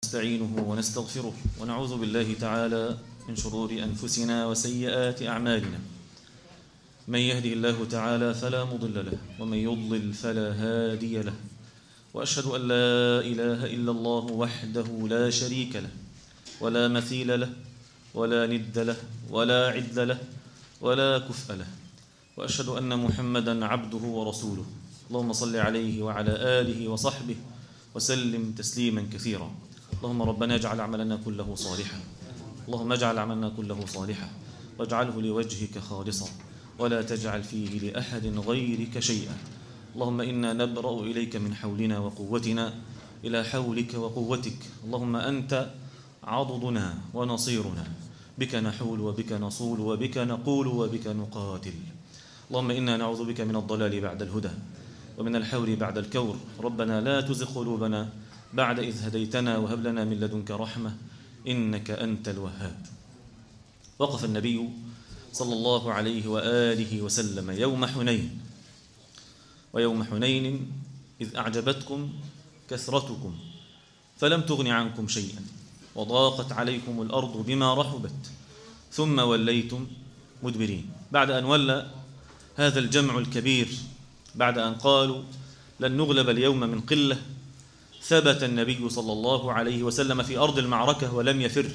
نستعينه ونستغفره ونعوذ بالله تعالى من شرور أنفسنا وسيئات أعمالنا. من يهده الله تعالى فلا مضل له ومن يضلل فلا هادي له، وأشهد أن لا إله إلا الله وحده لا شريك له ولا مثيل له ولا ند له ولا عد له ولا كفء له، وأشهد أن محمدًا عبده ورسوله. اللهم صل عليه وعلى آله وصحبه وسلم تسليما كثيرا. اللهم ربنا اجعل عملنا كله صالحا، اللهم اجعل عملنا كله صالحا واجعله لوجهك خالصا ولا تجعل فيه لأحد غيرك شيئا. اللهم إنا نبرأ إليك من حولنا وقوتنا إلى حولك وقوتك. اللهم أنت عضدنا ونصيرنا، بك نحول وبك نصول وبك نقول وبك نقاتل. اللهم إنا نعوذ بك من الضلال بعد الهدى ومن الحور بعد الكور. ربنا لا تزغ قلوبنا بعد إذ هديتنا وهب لنا من لدنك رحمة إنك أنت الوهاب. وقف النبي صلى الله عليه وآله وسلم يوم حنين، ويوم حنين إذ أعجبتكم كثرتكم فلم تغن عنكم شيئا وضاقت عليكم الأرض بما رحبت ثم وليتم مدبرين. بعد أن ولى هذا الجمع الكبير، بعد أن قالوا لن نغلب اليوم من قلة، ثبت النبي صلى الله عليه وسلم في أرض المعركة ولم يفر،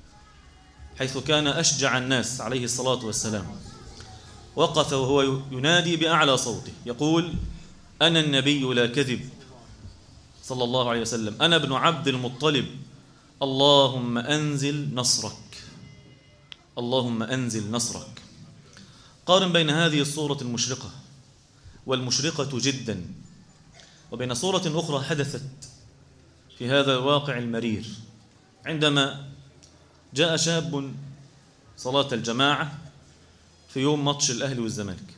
حيث كان أشجع الناس عليه الصلاة والسلام. وقف وهو ينادي بأعلى صوته يقول: أنا النبي لا كذب، صلى الله عليه وسلم، أنا ابن عبد المطلب، اللهم أنزل نصرك، اللهم أنزل نصرك. قارن بين هذه الصورة المشرقة والمشرقة جدا وبين صورة أخرى حدثت في هذا الواقع المرير، عندما جاء شاب صلاة الجماعة في يوم ماتش الأهلي والزمالك،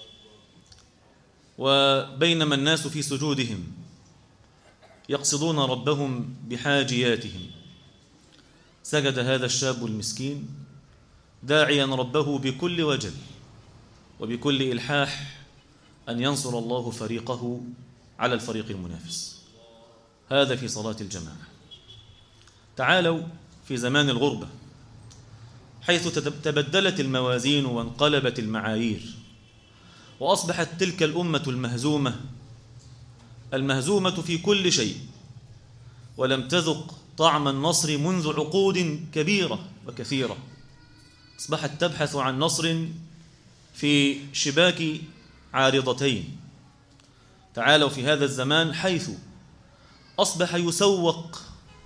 وبينما الناس في سجودهم يقصدون ربهم بحاجياتهم، سجد هذا الشاب المسكين داعيا ربه بكل وجل وبكل إلحاح أن ينصر الله فريقه على الفريق المنافس. هذا في صلاة الجماعة. تعالوا في زمان الغربة، حيث تبدلت الموازين وانقلبت المعايير، وأصبحت تلك الأمة المهزومة في كل شيء، ولم تذق طعم النصر منذ عقود كبيرة وكثيرة. أصبحت تبحث عن نصر في شباك عارضتين. تعالوا في هذا الزمان حيث أصبح يسوق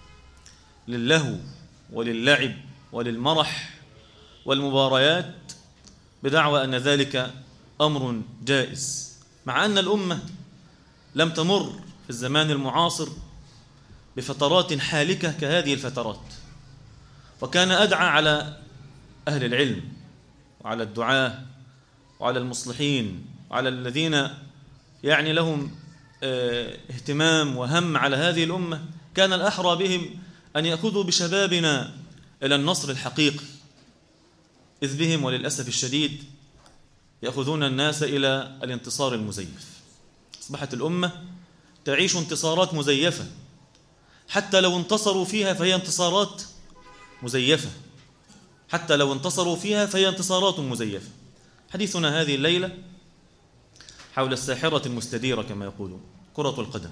للهو وللعب وللمرح والمباريات بدعوى أن ذلك أمر جائز، مع أن الأمة لم تمر في الزمان المعاصر بفترات حالكة كهذه الفترات. وكان أدعى على أهل العلم وعلى الدعاة وعلى المصلحين وعلى الذين يعني لهم اهتمام وهم على هذه الأمة، كان الأحرى بهم أن يأخذوا بشبابنا إلى النصر الحقيقي، إذ بهم وللأسف الشديد يأخذون الناس إلى الانتصار المزيف. أصبحت الأمة تعيش انتصارات مزيفة، حتى لو انتصروا فيها فهي انتصارات مزيفة، حتى لو انتصروا فيها فهي انتصارات مزيفة. حديثنا هذه الليلة حول الساحرة المستديرة كما يقولون، كرة القدم،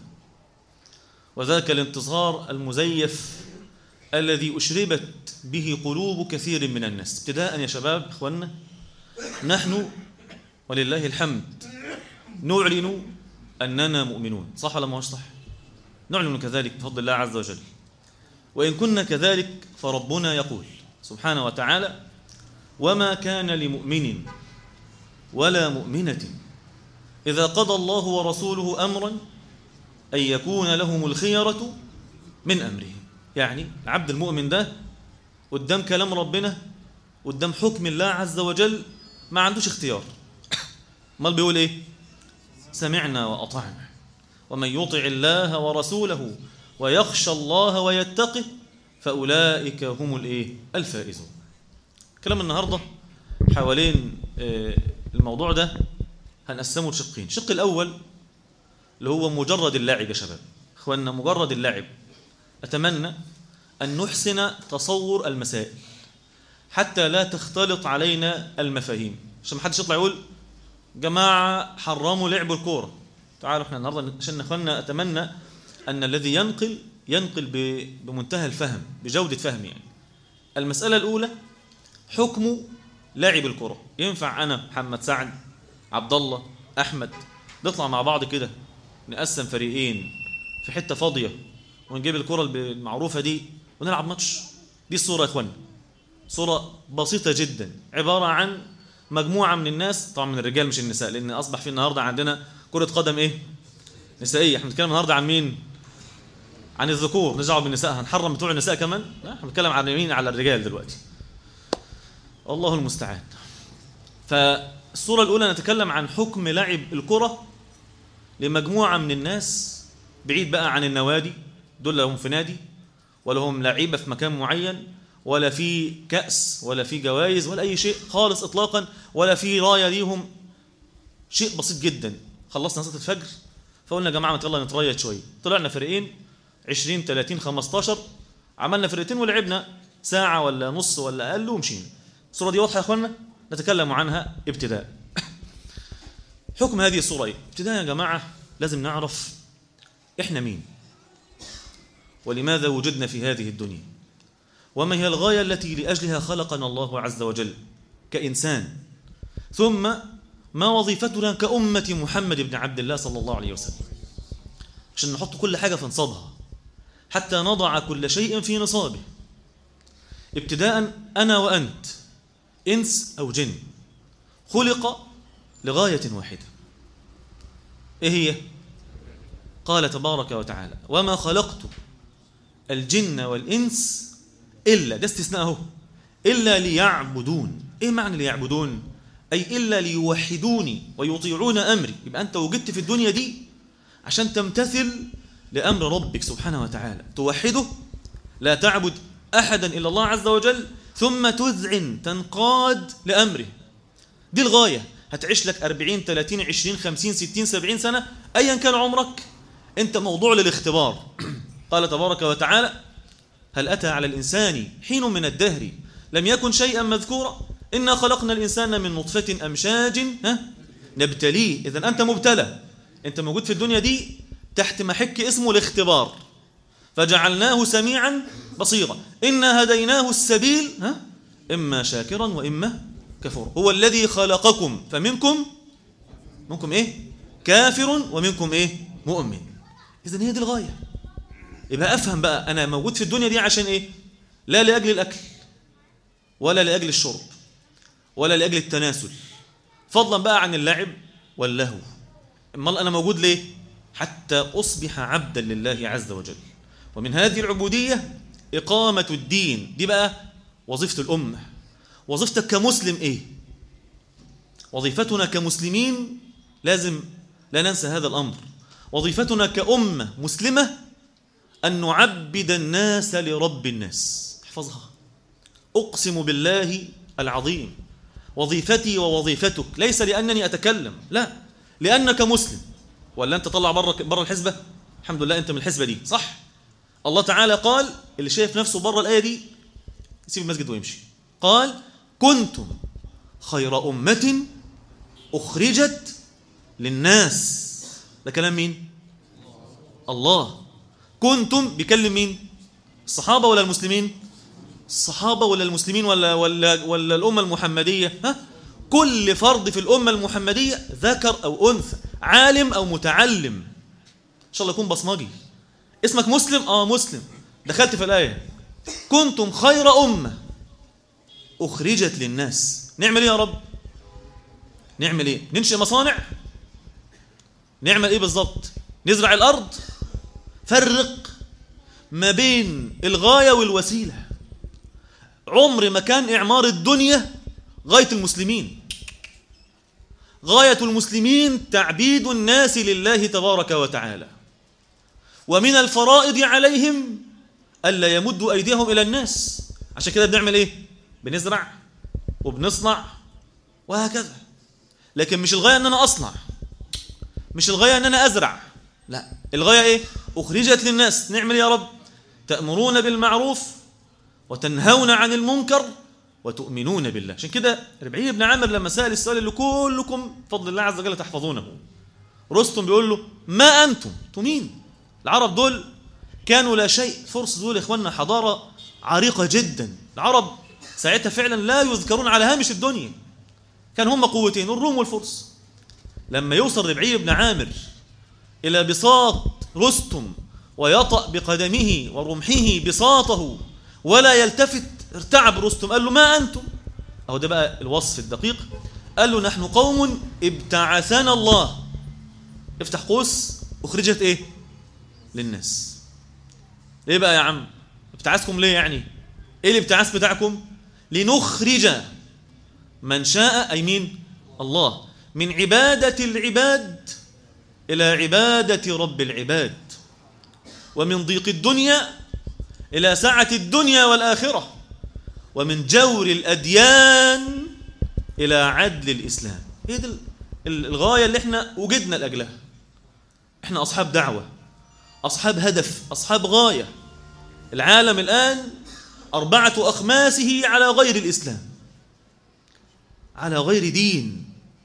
وذاك الانتصار المزيف الذي أشربت به قلوب كثير من الناس. ابتداء يا شباب إخواننا، نحن ولله الحمد نعلن أننا مؤمنون، صح ولا ما هوش صح؟ نعلن كذلك بفضل الله عز وجل. وإن كنا كذلك فربنا يقول سبحانه وتعالى: وما كان لمؤمن ولا مؤمنة إذا قضى الله ورسوله أمرا أن يكون لهم الخيرة من أمرهم. يعني العبد المؤمن ده قدام كلام ربنا، قدام حكم الله عز وجل، ما عندوش اختيار. امال بيقول ايه؟ سمعنا وأطعنا، ومن يطع الله ورسوله ويخشى الله ويتقه فأولئك هم الفائزون. كلام النهاردة حوالين الموضوع ده هنقسمه لشقين. الشق الأول اللي هو مجرد اللعب يا شباب، إخواننا، مجرد اللعب. أتمنى أن نحسن تصور المسائل حتى لا تختلط علينا المفاهيم، عشان ما حدش يطلع يقول جماعة حرموا لعب الكورة. تعالوا احنا النهارده عشان اخواننا أتمنى أن الذي ينقل بمنتهى الفهم، بجودة فهم. يعني المسألة الأولى حكم لاعب الكرة. ينفع أنا محمد سعد عبد الله أحمد نطلع مع بعض كده نقسم فريقين في حتة فاضية ونجيب الكرة المعروفة دي ونلعب ماتش؟ دي الصورة يا إخواننا، صورة بسيطة جدا، عبارة عن مجموعة من الناس، طبعا من الرجال مش النساء، لأن أصبح في النهاردة عندنا كرة قدم إيه؟ نسائية. احنا بنتكلم النهاردة عن مين؟ عن الذكور. نرجع بالنساء، هنحرم بتوع النساء كمان؟ لا، احنا بنتكلم عن مين؟ على الرجال دلوقتي. الله المستعان. فالصورة الأولى نتكلم عن حكم لعب الكرة لمجموعة من الناس، بعيد بقى عن النوادي، دول لهم في نادي ولا هم لعيبة في مكان معين ولا في كأس ولا في جوائز ولا أي شيء خالص إطلاقا، ولا في راية ليهم، شيء بسيط جدا. خلصنا صلاة الفجر فقلنا يا جماعة يلا نتريض شوية، طلعنا فريقين 20 30 15، عملنا فرقتين ولعبنا ساعة ولا نص ولا أقل ومشينا. الصورة دي واضحة يا أخوانا؟ نتكلم عنها ابتداء. حكم هذه الصورة إيه؟ ابتداء يا جماعة لازم نعرف إحنا مين ولماذا وجدنا في هذه الدنيا، وما هي الغاية التي لأجلها خلقنا الله عز وجل كإنسان، ثم ما وظيفتنا كأمة محمد بن عبد الله صلى الله عليه وسلم، عشان نحط كل حاجة في نصابها حتى نضع كل شيء في نصابه. ابتداء أنا وأنت إنس أو جن خلق لغاية واحدة. إيه هي؟ قال تبارك وتعالى وما خلقت الجن والإنس إلا، ده استثناءه، إلا ليعبدون. إيه معنى ليعبدون؟ أي إلا ليوحدوني ويطيعون أمري. يبقى أنت وجدت في الدنيا دي عشان تمتثل لأمر ربك سبحانه وتعالى، توحده، لا تعبد أحدا إلا الله عز وجل، ثم تذعن تنقاد لأمره. دي الغاية. هتعيش لك 40 30 20 50 60 70 سنة أيا كان عمرك، أنت موضوع للاختبار. قال تبارك وتعالى هل أتى على الإنسان حين من الدهر لم يكن شيئا مذكورا إنا خلقنا الإنسان من نطفة أمشاج نبتليه. إذن أنت مبتلى، أنت موجود في الدنيا دي تحت محك اسمه الاختبار. فجعلناه سميعا بصيرا إنا هديناه السبيل إما شاكرا وإما كفورا. هو الذي خلقكم فمنكم إيه؟ كافر ومنكم إيه؟ مؤمن. إذن هي دي الغاية. يبقى أفهم بقى أنا موجود في الدنيا دي عشان إيه؟ لا لأجل الأكل ولا لأجل الشرب ولا لأجل التناسل، فضلا بقى عن اللعب واللهو. أمال أنا موجود ليه؟ حتى أصبح عبدا لله عز وجل. ومن هذه العبودية إقامة الدين. دي بقى وظيفة الأمة. وظيفتك كمسلم إيه؟ وظيفتنا كمسلمين لازم لا ننسى هذا الأمر. وظيفتنا كأمة مسلمة أن نعبد الناس لرب الناس. احفظها. أقسم بالله العظيم وظيفتي ووظيفتك ليس لأنني أتكلم، لا، لأنك مسلم. ولا أنت طلع بره الحزبة؟ الحمد لله أنت من الحزبة دي، صح؟ الله تعالى قال اللي شايف نفسه بره الآية دي يسيب المسجد ويمشي. قال كنتم خير أمة أخرجت للناس. ده كلام مين؟ الله. كنتم بيكلم مين؟ الصحابة ولا المسلمين؟ الصحابة ولا المسلمين ولا الأمة المحمدية؟ كل فرد في الأمة المحمدية ذكر أو أنثى، عالم أو متعلم، إن شاء الله يكون بصمجي. اسمك مسلم؟ مسلم، دخلت في الآية. كنتم خير أمة أخرجت للناس. نعمل إيه يا رب؟ نعمل إيه؟ ننشئ مصانع؟ نعمل إيه بالضبط؟ نزرع الأرض؟ فرق ما بين الغاية والوسيلة. عمر ما كان إعمار الدنيا غاية المسلمين. غاية المسلمين تعبيد الناس لله تبارك وتعالى، ومن الفرائض عليهم ألا يمدوا أيديهم إلى الناس. عشان كده بنعمل إيه؟ بنزرع وبنصنع وهكذا. لكن مش الغاية أن أنا أصنع، مش الغاية أن أنا أزرع، لا، الغاية إيه؟ أخرجت للناس. نعمل يا رب؟ تأمرون بالمعروف وتنهون عن المنكر وتؤمنون بالله. عشان كده ربعي بن عامر لما سأل السؤال اللي كلكم بفضل الله عز وجل تحفظونه، رستم بيقول له ما أنتم؟ أنتم مين؟ العرب دول كانوا لا شيء. فرس دول يا إخواننا حضارة عريقة جدا. العرب ساعتها فعلا لا يذكرون على هامش الدنيا، كان هم قوتين الروم والفرس. لما يوصل ربعي بن عامر إلى بساط رستم ويطأ بقدمه ورمحه بساطه ولا يلتفت، ارتعب رستم، قال له ما أنتم؟ أهو ده بقى الوصف الدقيق. قال له نحن قوم ابتعثنا الله، افتح قوس، أخرجت إيه؟ للناس. ليه بقى يا عم؟ ابتعثكم ليه يعني؟ إيه الابتعاث بتاعكم؟ لنخرج من شاء، أي مين؟ الله، من عبادة العباد إلى عبادة رب العباد، ومن ضيق الدنيا إلى سعة الدنيا والآخرة، ومن جور الأديان إلى عدل الإسلام. هي دي الغاية اللي احنا وجدنا لأجلها. احنا أصحاب دعوة، أصحاب هدف، أصحاب غاية. العالم الآن 4 أخماسه على غير الإسلام، على غير دين.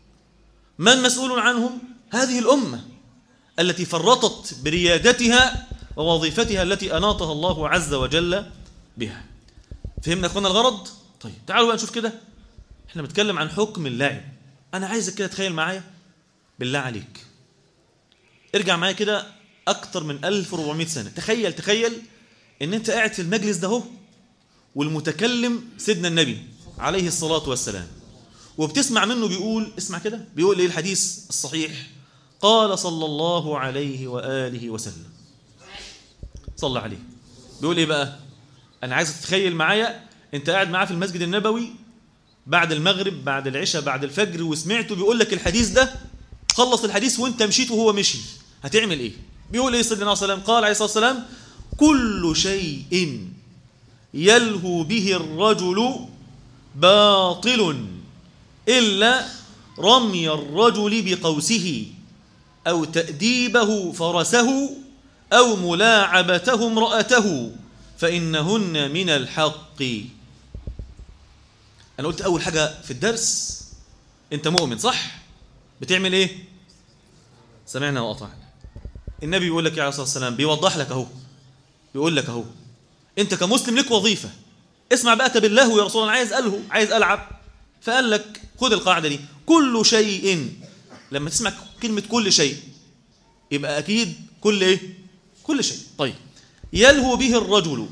من مسؤول عنهم؟ هذه الأمة التي فرطت بريادتها ووظيفتها التي أناطها الله عز وجل بها. فهمنا أخوانا الغرض؟ طيب تعالوا بقى نشوف كده. احنا بنتكلم عن حكم اللعب. أنا عايزك كده تخيل معايا بالله عليك، ارجع معايا كده أكتر من 1400 سنة. تخيل إن أنت قاعد في المجلس ده هو، والمتكلم سيدنا النبي عليه الصلاة والسلام، وبتسمع منه بيقول، اسمع كده، بيقول إيه الحديث الصحيح؟ قال صلى الله عليه وآله وسلم، صلى عليه. بيقول إيه بقى؟ أنا عايز تتخيل معايا أنت قاعد معاه في المسجد النبوي بعد المغرب، بعد العشاء، بعد الفجر، وسمعته بيقول لك الحديث ده، خلص الحديث وانت مشيت وهو مشي، هتعمل ايه؟ بيقول ايه سيدنا عليه الصلاة والسلام؟ قال عليه الصلاة والسلام كل شيء يلهو به الرجل باطل إلا رمي الرجل بقوسه أو تأديبه فرسه أو ملاعبته امرأته فإنهن من الحق. أنا قلت أول حاجة في الدرس، أنت مؤمن صح؟ بتعمل إيه؟ سمعنا وأطعنا. النبي بيقول لك عليه الصلاة والسلام، بيوضح لك أهو، بيقول لك أهو أنت كمسلم لك وظيفة. اسمع بقى، بالله يا رسول الله، عايز ألعب، فقال لك خد القاعدة دي، كل شيء. لما تسمع كلمة كل شيء يبقى أكيد كل إيه؟ كل شيء. طيب، يلهو به الرجل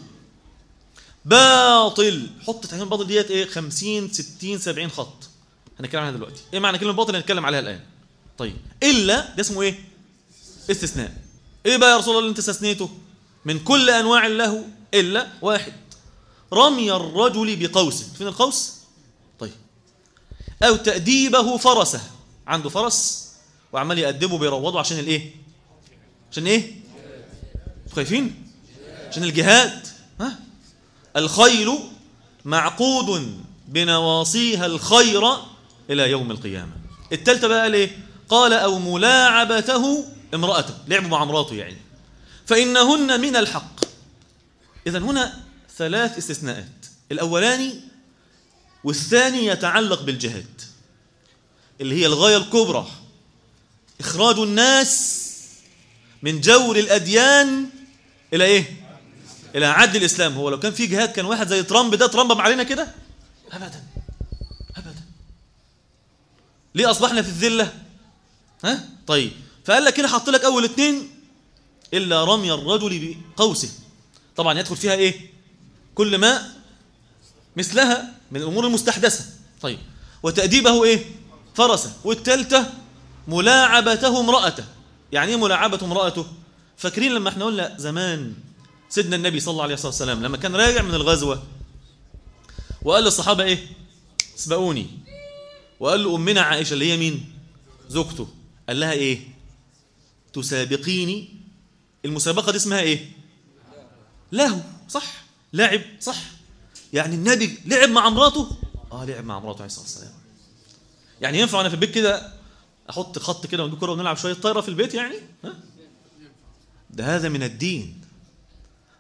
باطل، حط تحت باطل ديت ايه؟ 50 60 70 خط، هنتكلم عنها دلوقتي. ايه معنى كلمه باطل؟ هنتكلم عليها الان. طيب، الا ده اسمه ايه؟ استثناء. ايه بقى يا رسول الله اللي انت استثنيته؟ من كل انواع اللهو الا واحد، رمي الرجل بقوسه. فين القوس؟ طيب، او تأديبه فرسه، عنده فرس وعمال يأدبه بيروضه عشان الايه؟ عشان ايه؟ خايفين؟ عشان الجهاد. ها؟ الخيل معقود بنواصيها الخير إلى يوم القيامة. التالتة بقى ليه؟ قال أو ملاعبته امرأته، لعبوا مع امراته يعني، فإنهن من الحق. إذن هنا 3 استثناءات. الأولاني والثاني يتعلق بالجهاد، اللي هي الغاية الكبرى، إخراج الناس من جور الأديان إلى إيه؟ إلى عدل الإسلام. هو لو كان في جهاد كان واحد زي ترامب ده ترمب علينا كده؟ أبدا أبدا. ليه أصبحنا في الذلة؟ ها؟ طيب، فقال لك كده، حط لك أول 2 إلا رمي الرجل بقوسه. طبعا يدخل فيها إيه؟ كل ما مثلها من الأمور المستحدثة. طيب، وتأديبه إيه؟ فرسه. والثالثة ملاعبته امرأته. يعني إيه ملاعبته امرأته؟ فاكرين لما احنا قلنا زمان سيدنا النبي صلى الله عليه وسلم لما كان راجع من الغزوة وقال للصحابة ايه؟ اسبقوني. وقال له أمنا عائشة اللي هي مين؟ زوجته. قال لها ايه؟ تسابقيني. المسابقة دي اسمها ايه؟ لهو، صح؟ لعب، صح؟ يعني النبي لعب مع امراته؟ لعب مع امراته عليه الصلاة والسلام. يعني ينفع انا في البيت كده احط خط كده ونجيب كرة ونلعب شوية طايرة في البيت يعني؟ ها؟ ده هذا من الدين.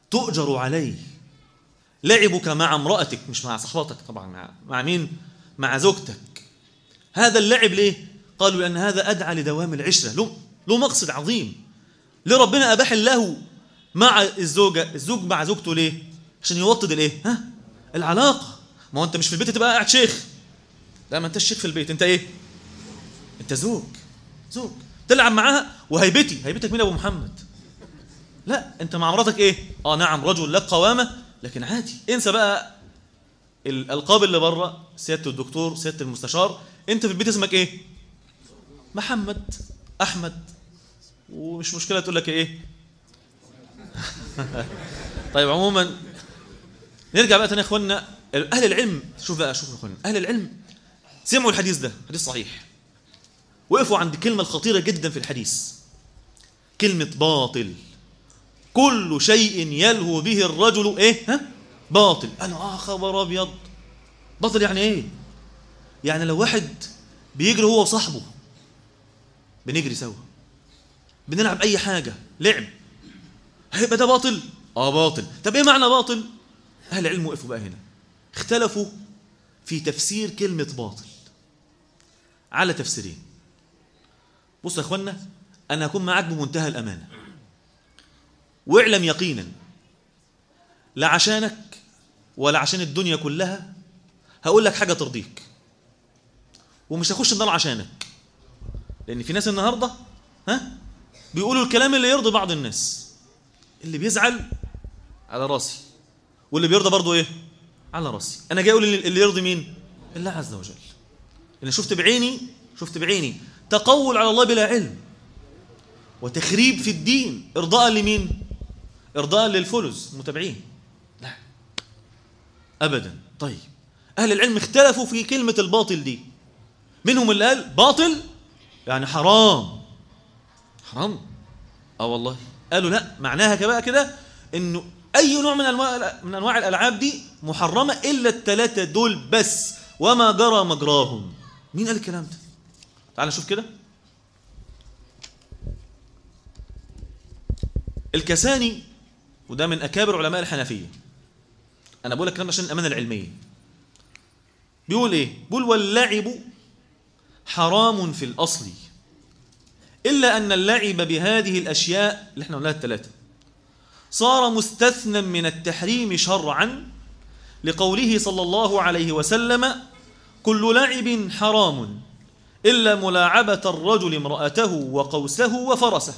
تؤجر عليه. لعبك مع امرأتك، مش مع صحباتك طبعا، مع مين؟ مع زوجتك. هذا اللعب ليه؟ قالوا لأن هذا أدعى لدوام العشرة، له مقصد عظيم. ليه ربنا أباح الله مع الزوج مع زوجته ليه؟ عشان يوطد الايه؟ العلاقة. ما هو انت مش في البيت تبقى قاعد شيخ، لا، ما انت الشيخ في البيت، انت ايه؟ انت زوج تلعب معاها. هيبتك مين ابو محمد؟ لا، انت مع مراتك ايه؟ نعم، رجل لك قوامة، لكن عادي، انسى بقى الالقاب اللي بره، سيادة الدكتور، سيادة المستشار. انت في البيت اسمك ايه؟ محمد، احمد، ومش مشكلة تقول لك ايه. طيب، عموما نرجع بقى تاني يا اخوانا. اهل العلم، شوف يا اخوانا، اهل العلم سمعوا الحديث ده حديث صحيح، وقفوا عند كلمة الخطيرة جدا في الحديث، كلمة باطل. كل شيء يلهو به الرجل ايه؟ باطل. انا خبر ابيض، باطل يعني ايه؟ يعني لو واحد بيجري هو وصاحبه، بنجري سوا، بنلعب اي حاجة لعب، هيبقى ده باطل؟ باطل. طب ايه معنى باطل؟ اهل العلم وقفوا بقى هنا، اختلفوا في تفسير كلمة باطل على تفسيرين. بص يا اخوانا، انا هكون معاك بمنتهى الامانة، واعلم يقينا لا عشانك ولا عشان الدنيا كلها هقول لك حاجة ترضيك، ومش هخش النار عشانك، لان في ناس النهاردة بيقولوا الكلام اللي يرضي بعض الناس، اللي بيزعل على راسي، واللي بيرضى برضو ايه؟ على راسي. انا جاي اقول اللي يرضي مين؟ الله عز وجل. انا شفت بعيني تقول على الله بلا علم، وتخريب في الدين، ارضاء لمين؟ ارضاء للفلوس المتابعين؟ لا ابدا. طيب، اهل العلم اختلفوا في كلمة الباطل دي. منهم اللي قال باطل يعني حرام. والله قالوا لا، معناها بقى كده انه اي نوع من انواع الالعاب دي محرمة الا الثلاثة دول بس، وما جرى مجراهم. مين قال الكلام ده؟ تعال نشوف كده. الكساني، وده من اكابر علماء الحنفية، انا بقول لك الكلام عشان الامانة العلمية، بيقول ايه؟ بيقول واللعب حرام في الاصل، إلا أن اللعب بهذه الأشياء اللي احنا قلناها الثلاثة صار مستثنى من التحريم شرعا، لقوله صلى الله عليه وسلم كل لعب حرام إلا ملاعبة الرجل امرأته وقوسه وفرسه،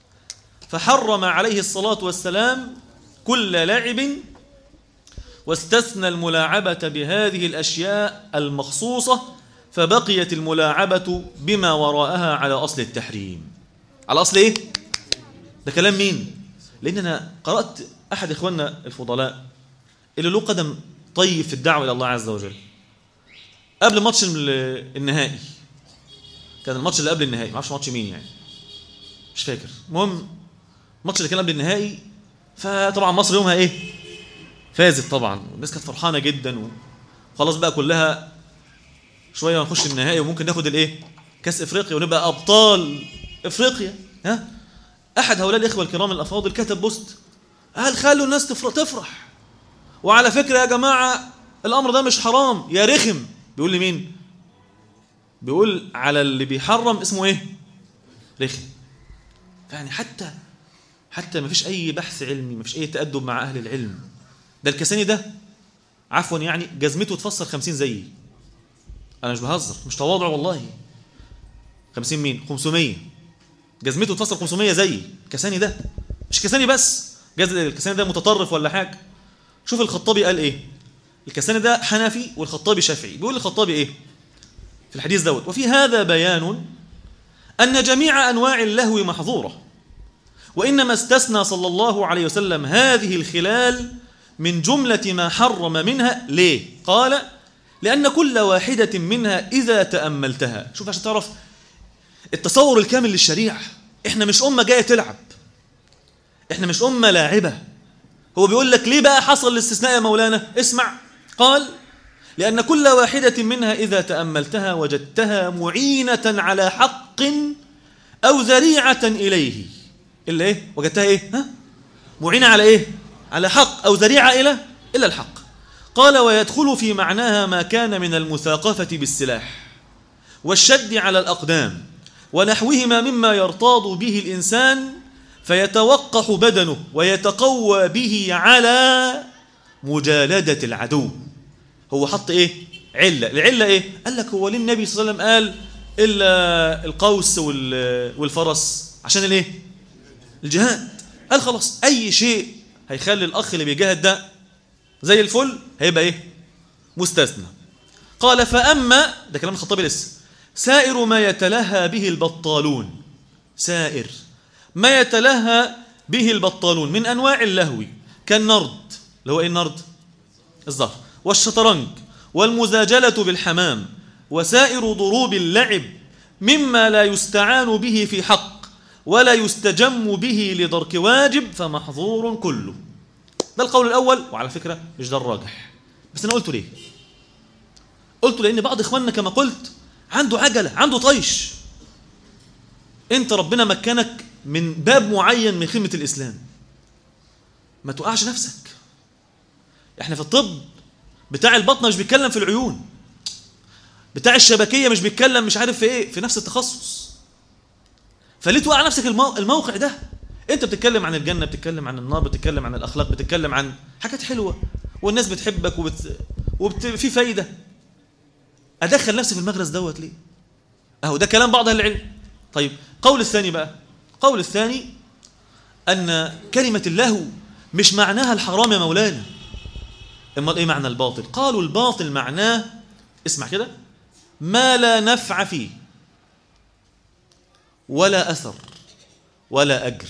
فحرم عليه الصلاة والسلام كل لعب، واستثنى الملاعبة بهذه الأشياء المخصوصة، فبقيت الملاعبة بما وراءها على أصل التحريم. على أصل إيه؟ ده كلام مين؟ لأن أنا قرأت أحد إخواننا الفضلاء اللي له قدم طيب في الدعوة إلى الله عز وجل، قبل ماتش النهائي، كان الماتش اللي قبل النهائي، ما أعرفش ماتش مين يعني، مش فاكر، المهم الماتش اللي كان قبل النهائي، فطبعا مصر يومها إيه؟ فازت طبعا، والناس كانت فرحانة جدا، وخلاص بقى كلها شوية ونخش النهائي، وممكن ناخد الايه؟ كاس افريقيا، ونبقى ابطال افريقيا. احد هؤلاء الاخوه الكرام الافاضل كتب بوست قال خلوا الناس تفرح، وعلى فكره يا جماعه الامر ده مش حرام يا رخم. بيقول لمين؟ بيقول على اللي بيحرم اسمه ايه؟ رخم. يعني حتى ما فيش اي بحث علمي، ما فيش اي تأدب مع اهل العلم. ده الكساني ده عفوا يعني جزمته تفسر 50 زيي، أنا مش بهزر، مش تواضع والله. 50 مين؟ 500 جزمته تفسر 500 زي كساني ده. مش كساني بس، الكساني ده متطرف ولا حاجة. شوف الخطابي قال إيه. الكساني ده حنفي والخطابي شافعي. بيقول الخطابي إيه في الحديث دوت؟ وفي هذا بيان أن جميع أنواع اللهو محظورة، وإنما استثنى صلى الله عليه وسلم هذه الخلال من جملة ما حرم منها. ليه؟ قال لأن كل واحدة منها إذا تأملتها، شوف عشان تعرف التصور الكامل للشريعة. إحنا مش أمة جاية تلعب، إحنا مش أمة لاعبة. هو بيقول لك ليه بقى حصل الاستثناء يا مولانا؟ اسمع، قال لأن كل واحدة منها إذا تأملتها وجدتها معينة على حق أو ذريعة إليه. إلا إيه؟ وجدتها إيه؟ معينة على إيه؟ على حق أو ذريعة إلى الحق. قال ويدخل في معناها ما كان من المثاقفة بالسلاح والشد على الأقدام ونحوهما مما يرتاض به الإنسان فيتوقح بدنه ويتقوى به على مجالدة العدو. هو حط إيه؟ العلة إيه؟ قال لك هو ليه النبي صلى الله عليه وسلم قال إلا القوس والفرس؟ عشان الإيه؟ الجهاد. قال خلاص أي شيء هيخلي الأخ اللي بيجاهد ده زي الفل هيبقى إيه؟ مستثنى. قال فأما، ده كلام الخطابي لسه، سائر ما يتلهى به البطالون، سائر ما يتلهى به البطالون من أنواع اللهو كالنرد، اللي هو إيه النرد؟ الزهر، والشطرنج والمزاجلة بالحمام وسائر ضروب اللعب مما لا يستعان به في حق ولا يستجم به لدرك واجب فمحظور كله. ده القول الأول، وعلى فكرة مش ده الراجح، بس أنا قلته ليه؟ قلته لأن بعض إخواننا كما قلت عنده عجلة، عنده طيش. أنت ربنا مكنك من باب معين من خدمة الإسلام، ما توقعش نفسك. احنا في الطب بتاع البطنة مش بيتكلم في العيون، بتاع الشبكية مش بيتكلم مش عارف في ايه، في نفس التخصص. فليه توقع نفسك الموقع ده؟ انت بتتكلم عن الجنة، بتتكلم عن النار، بتتكلم عن الأخلاق، بتتكلم عن حاجات حلوة والناس بتحبك في فايدة. أدخل نفسي في المغرز دوت ليه؟ أهو ده كلام بعض أهل العلم. طيب قول الثاني بقى، قول الثاني أن كلمة اللهو مش معناها الحرام يا مولانا. امال ايه معنى الباطل؟ قالوا الباطل معناه، اسمع كده، ما لا نفع فيه ولا أثر ولا أجر.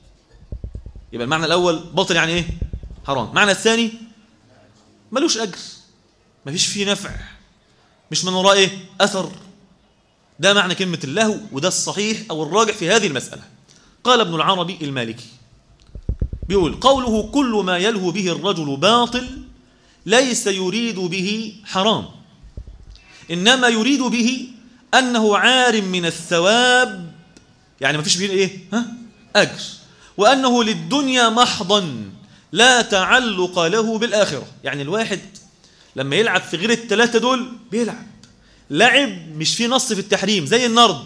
يبقى المعنى الأول باطل يعني ايه؟ حرام. المعنى الثاني ملوش أجر، مفيش فيه نفع، مش من وراء ايه؟ أثر. ده معنى كلمة اللهو، وده الصحيح أو الراجح في هذه المسألة. قال ابن العربي المالكي بيقول قوله كل ما يلهو به الرجل باطل ليس يريد به حرام، إنما يريد به أنه عار من الثواب، يعني ما فيش فيه إيه؟ أجر، وأنه للدنيا محضا لا تعلق له بالآخرة. يعني الواحد لما يلعب في غير الثلاثة دول بيلعب لعب مش فيه نص في التحريم، زي النرد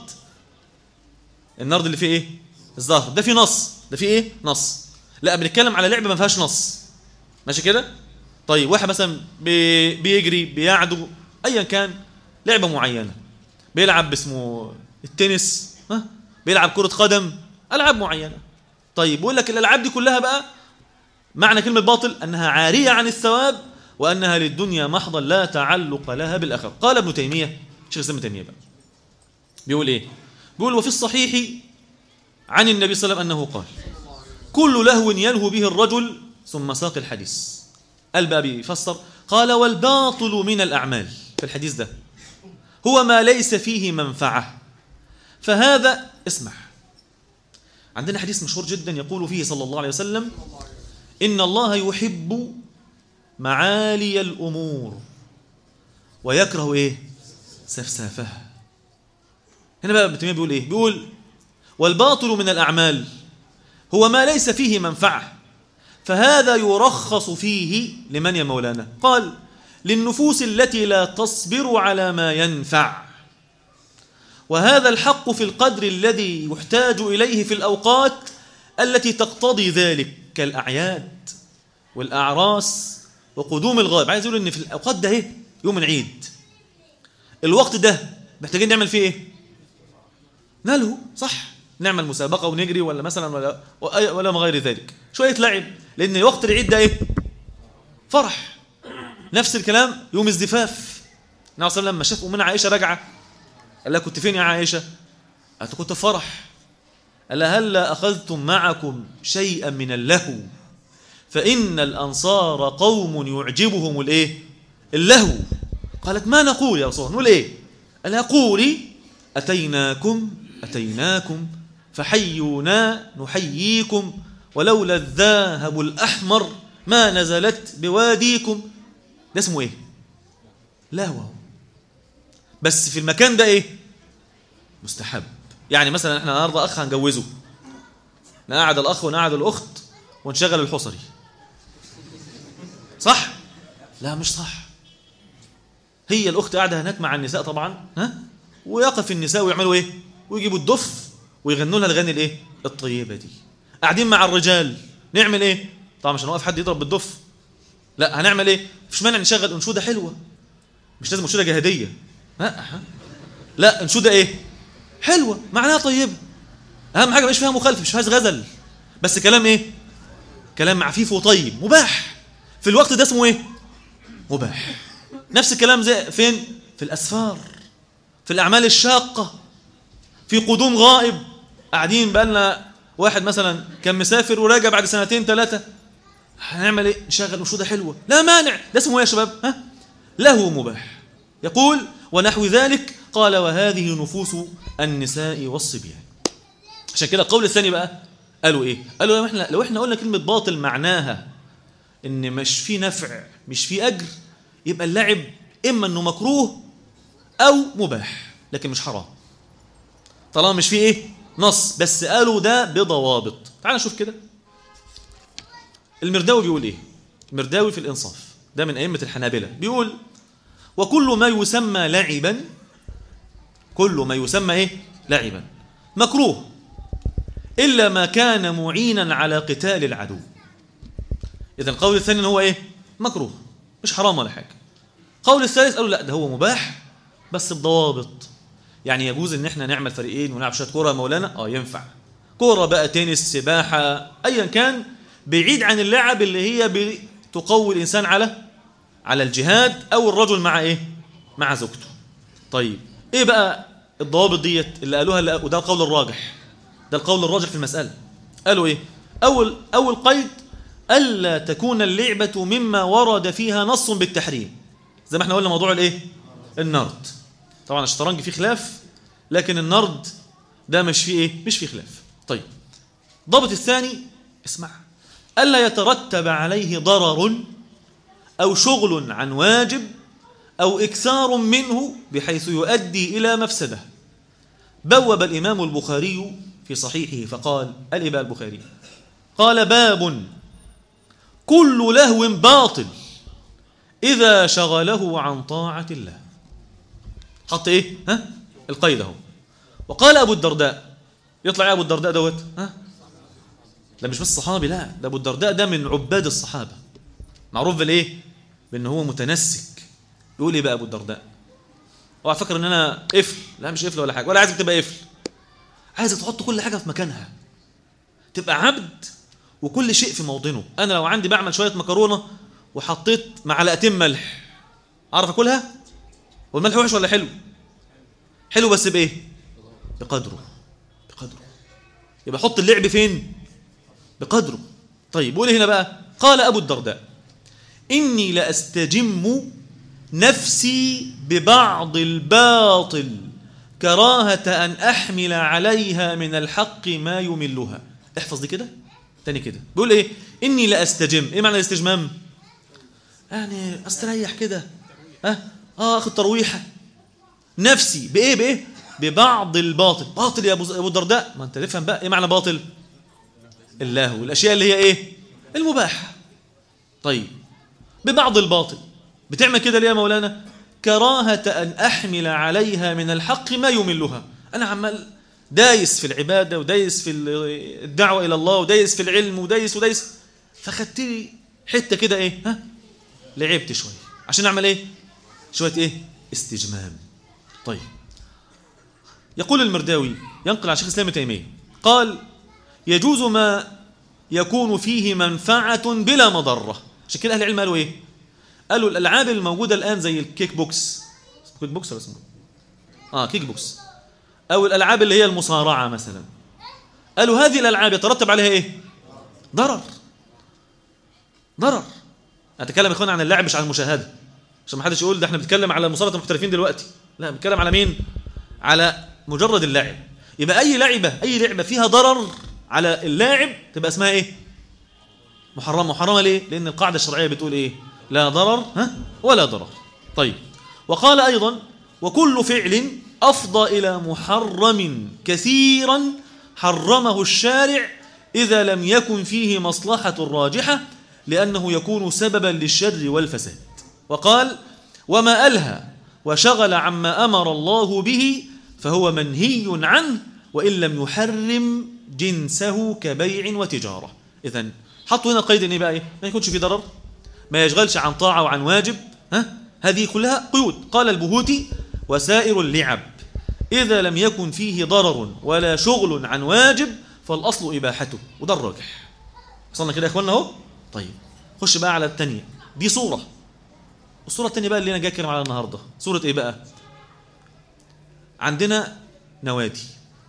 اللي فيه إيه؟ الزهر، ده فيه نص، ده فيه إيه؟ نص. لا بنتكلم على لعبة ما فيهاش نص، ماشي كده؟ طيب واحد مثلا بيجري بيعدو ايا كان لعبه معينه، بيلعب باسمه التنس، بيلعب كره قدم، العاب معينه. طيب بيقول لك الالعاب دي كلها بقى معنى كلمه باطل انها عاريه عن الثواب وانها للدنيا محضا لا تعلق لها بالاخره. قال ابن تيميه، شيخ الاسلام ابن تيميه بقى بيقول ايه؟ بيقول وفي الصحيح عن النبي صلى الله عليه وسلم انه قال كل لهو يلهو به الرجل، ثم ساق الحديث. قال بقى بيفسر، قال والباطل من الأعمال في الحديث ده هو ما ليس فيه منفعة، فهذا اسمع، عندنا حديث مشهور جدا يقول فيه صلى الله عليه وسلم إن الله يحب معالي الأمور ويكره إيه؟ سفسافها. هنا بقى ابن تيمية بيقول إيه؟ بيقول والباطل من الأعمال هو ما ليس فيه منفعة، فهذا يرخص فيه لمن يا مولانا؟ قال للنفوس التي لا تصبر على ما ينفع، وهذا الحق في القدر الذي يحتاج إليه في الأوقات التي تقتضي ذلك كالأعياد والأعراس وقدوم الغائب. عايز يقول إن في الأوقات ده إيه؟ يوم العيد، الوقت ده محتاجين نعمل فيه إيه؟ نلهو، صح؟ نعمل مسابقة ونجري ولا مثلا ولا ما غير ذلك، شوية لعب، لأن وقت العيد ده إيه؟ فرح. نفس الكلام يوم الزفاف، النبي صلى الله عليه وسلم لما شاف أمنا عائشة راجعة قال لها كنت فين يا عائشة؟ قالت كنت في فرح. قال لها هلا أخذتم معكم شيئا من اللهو فإن الأنصار قوم يعجبهم الإيه؟ اللهو. قالت ما نقول يا رسول الله؟ نقول إيه؟ قال لها قولي أتيناكم فحيونا نحييكم ولولا الذهب الأحمر ما نزلت بواديكم. ده اسمه إيه؟ لهو، بس في المكان ده إيه؟ مستحب. يعني مثلا احنا النهارده أخ هنجوزه، نقعد الأخ ونقعد الأخت ونشغل الحصري، صح؟ لا مش صح. هي الأخت قاعدة هناك مع النساء طبعا، ويقف النساء ويعملوا إيه؟ ويجيبوا الدف ويغنوا لها الأغاني الإيه؟ الطيبة دي. قاعدين مع الرجال نعمل إيه؟ طبعا مش هنوقف حد يضرب بالدف، لا هنعمل إيه؟ مفيش مانع نشغل أنشودة حلوة، مش لازم أنشودة جهادية، لا أنشودة إيه؟ حلوة معناها طيبة، أهم حاجة مش فيها مخالفة، مش فيها غزل، بس كلام إيه؟ كلام عفيف وطيب مباح في الوقت ده، اسمه إيه؟ مباح. نفس الكلام زي فين؟ في الأسفار، في الأعمال الشاقة، في قدوم غائب، قاعدين بقالنا واحد مثلا كان مسافر وراجع بعد 2-3 سنين، هنعمل إيه؟ نشغل أنشودة حلوة، لا مانع، ده اسمه إيه يا شباب؟ له مباح. يقول ونحو ذلك، قال وهذه نفوس النساء والصبيان. عشان كده القول الثاني بقى قالوا إيه؟ قالوا لو إحنا قلنا كلمة باطل معناها إن مش في نفع مش في أجر، يبقى اللعب إما أنه مكروه أو مباح، لكن مش حرام طالما مش فيه إيه؟ نص. بس قالوا ده بضوابط. تعال نشوف كده المرداوي بيقول إيه. المرداوي في الإنصاف ده من أئمة الحنابلة بيقول وكل ما يسمى لعبا، كل ما يسمى إيه؟ لعبا مكروه إلا ما كان معينا على قتال العدو. إذن القول الثاني هو إيه؟ مكروه، مش حرام ولا حاجة. قول الثالث قالوا لا ده هو مباح بس بضوابط. يعني يجوز ان احنا نعمل فريقين ونلعب شويه كوره مولانا، ينفع كوره بقى، تنس، سباحه، ايا كان، بعيد عن اللعب اللي هي بتقوي الانسان على الجهاد، او الرجل مع ايه؟ مع زوجته. طيب ايه بقى الضوابط ديت اللي قالوها؟ وده القول الراجح، ده القول الراجح في المساله. قالوا ايه؟ اول قيد الا تكون اللعبه مما ورد فيها نص بالتحريم، زي ما احنا قلنا موضوع الايه؟ النرد. طبعا الشطرنج فيه خلاف، لكن النرد ده مش فيه ايه؟ مش فيه خلاف. طيب الضابط الثاني اسمع، الا يترتب عليه ضرر او شغل عن واجب او اكثار منه بحيث يؤدي الى مفسده. بوب الامام البخاري في صحيحه فقال، قال بقى البخاري؟ قال باب كل لهو باطل إذا شغله عن طاعة الله. حط إيه؟ القيد اهو. وقال أبو الدرداء، يطلع أبو الدرداء دوت؟ ده مش بس صحابي، لا ده أبو الدرداء ده من عباد الصحابة، معروف بالإيه؟ بأنه هو متنسك. يقول إيه بقى أبو الدرداء؟ هو فكر إن أنا قفل، لا مش قفل ولا حاجة، ولا عايزك تبقى قفل، عايزك تحط كل حاجة في مكانها، تبقى عبد وكل شيء في موطنه. أنا لو عندي بعمل شوية مكرونة وحطيت معلقتين ملح، أعرف أكلها؟ والملح وحش ولا حلو؟ حلو بس بإيه؟ بقدره، بقدره. يبقى حط اللعب فين؟ بقدره. طيب قول هنا بقى، قال أبو الدرداء إني لأستجم نفسي ببعض الباطل كراهة أن أحمل عليها من الحق ما يملها. احفظ دي كده تاني كده. بيقول إيه؟ إني لأستجم. إيه معنى الاستجمام؟ يعني أستريح كده، أخذ ترويحة نفسي بإيه؟ ببعض الباطل. باطل يا أبو الدرداء، ما أنت تفهم بقى إيه معنى باطل؟ اللهو، الأشياء اللي هي إيه؟ المباح. طيب ببعض الباطل بتعمل كده ليه يا مولانا؟ كراهة أن أحمل عليها من الحق ما يملها. أنا عمال دايس في العبادة ودايس في الدعوة إلى الله ودايس في العلم ودايس، فخدت لي حتة كده إيه؟ لعبت شوية عشان أعمل إيه؟ شوية إيه؟ استجمام. طيب يقول المرداوي، ينقل عن شيخ الإسلام ابن تيمية، قال يجوز ما يكون فيه منفعة بلا مضرة. عشان كده أهل العلم قالوا إيه؟ قالوا الألعاب الموجودة الآن زي الكيك بوكس، كيك بوكس ولا اسمه؟ كيك بوكس، أو الألعاب اللي هي المصارعة مثلا، قالوا هذه الألعاب يترتب عليها إيه؟ ضرر. أتكلم يا إخوان عن اللعب مش عن المشاهدة، عشان ما حدش يقول ده احنا بنتكلم على مصارعة المحترفين دلوقتي، لا بنتكلم على مين؟ على مجرد اللعب. يبقى أي لعبة فيها ضرر على اللاعب تبقى اسمها إيه؟ محرمة. ليه؟ لأن القاعدة الشرعية بتقول إيه؟ لا ضرر ولا ضرر. طيب وقال أيضا وكل فعل أفضى إلى محرم كثيرا حرمه الشارع إذا لم يكن فيه مصلحة راجحة لأنه يكون سببا للشر والفساد. وقال: وما ألهى وشغل عما أمر الله به فهو منهي عنه وإن لم يحرم جنسه كبيع وتجارة. إذن حطوا هنا قيد إن بقى ما يكونش في ضرر، ما يشغلش عن طاعة وعن واجب، هذه كلها قيود. قال البهوتي: وسائر اللعب إذا لم يكن فيه ضرر ولا شغل عن واجب فالأصل إباحته، وده الراجح. وصلنا كده يا إخواننا أهو. طيب خش بقى على الثانية، دي صورة. الصورة الثانية بقى اللي أنا جاي أتكلم عليها النهاردة صورة إيه بقى؟ عندنا نوادي.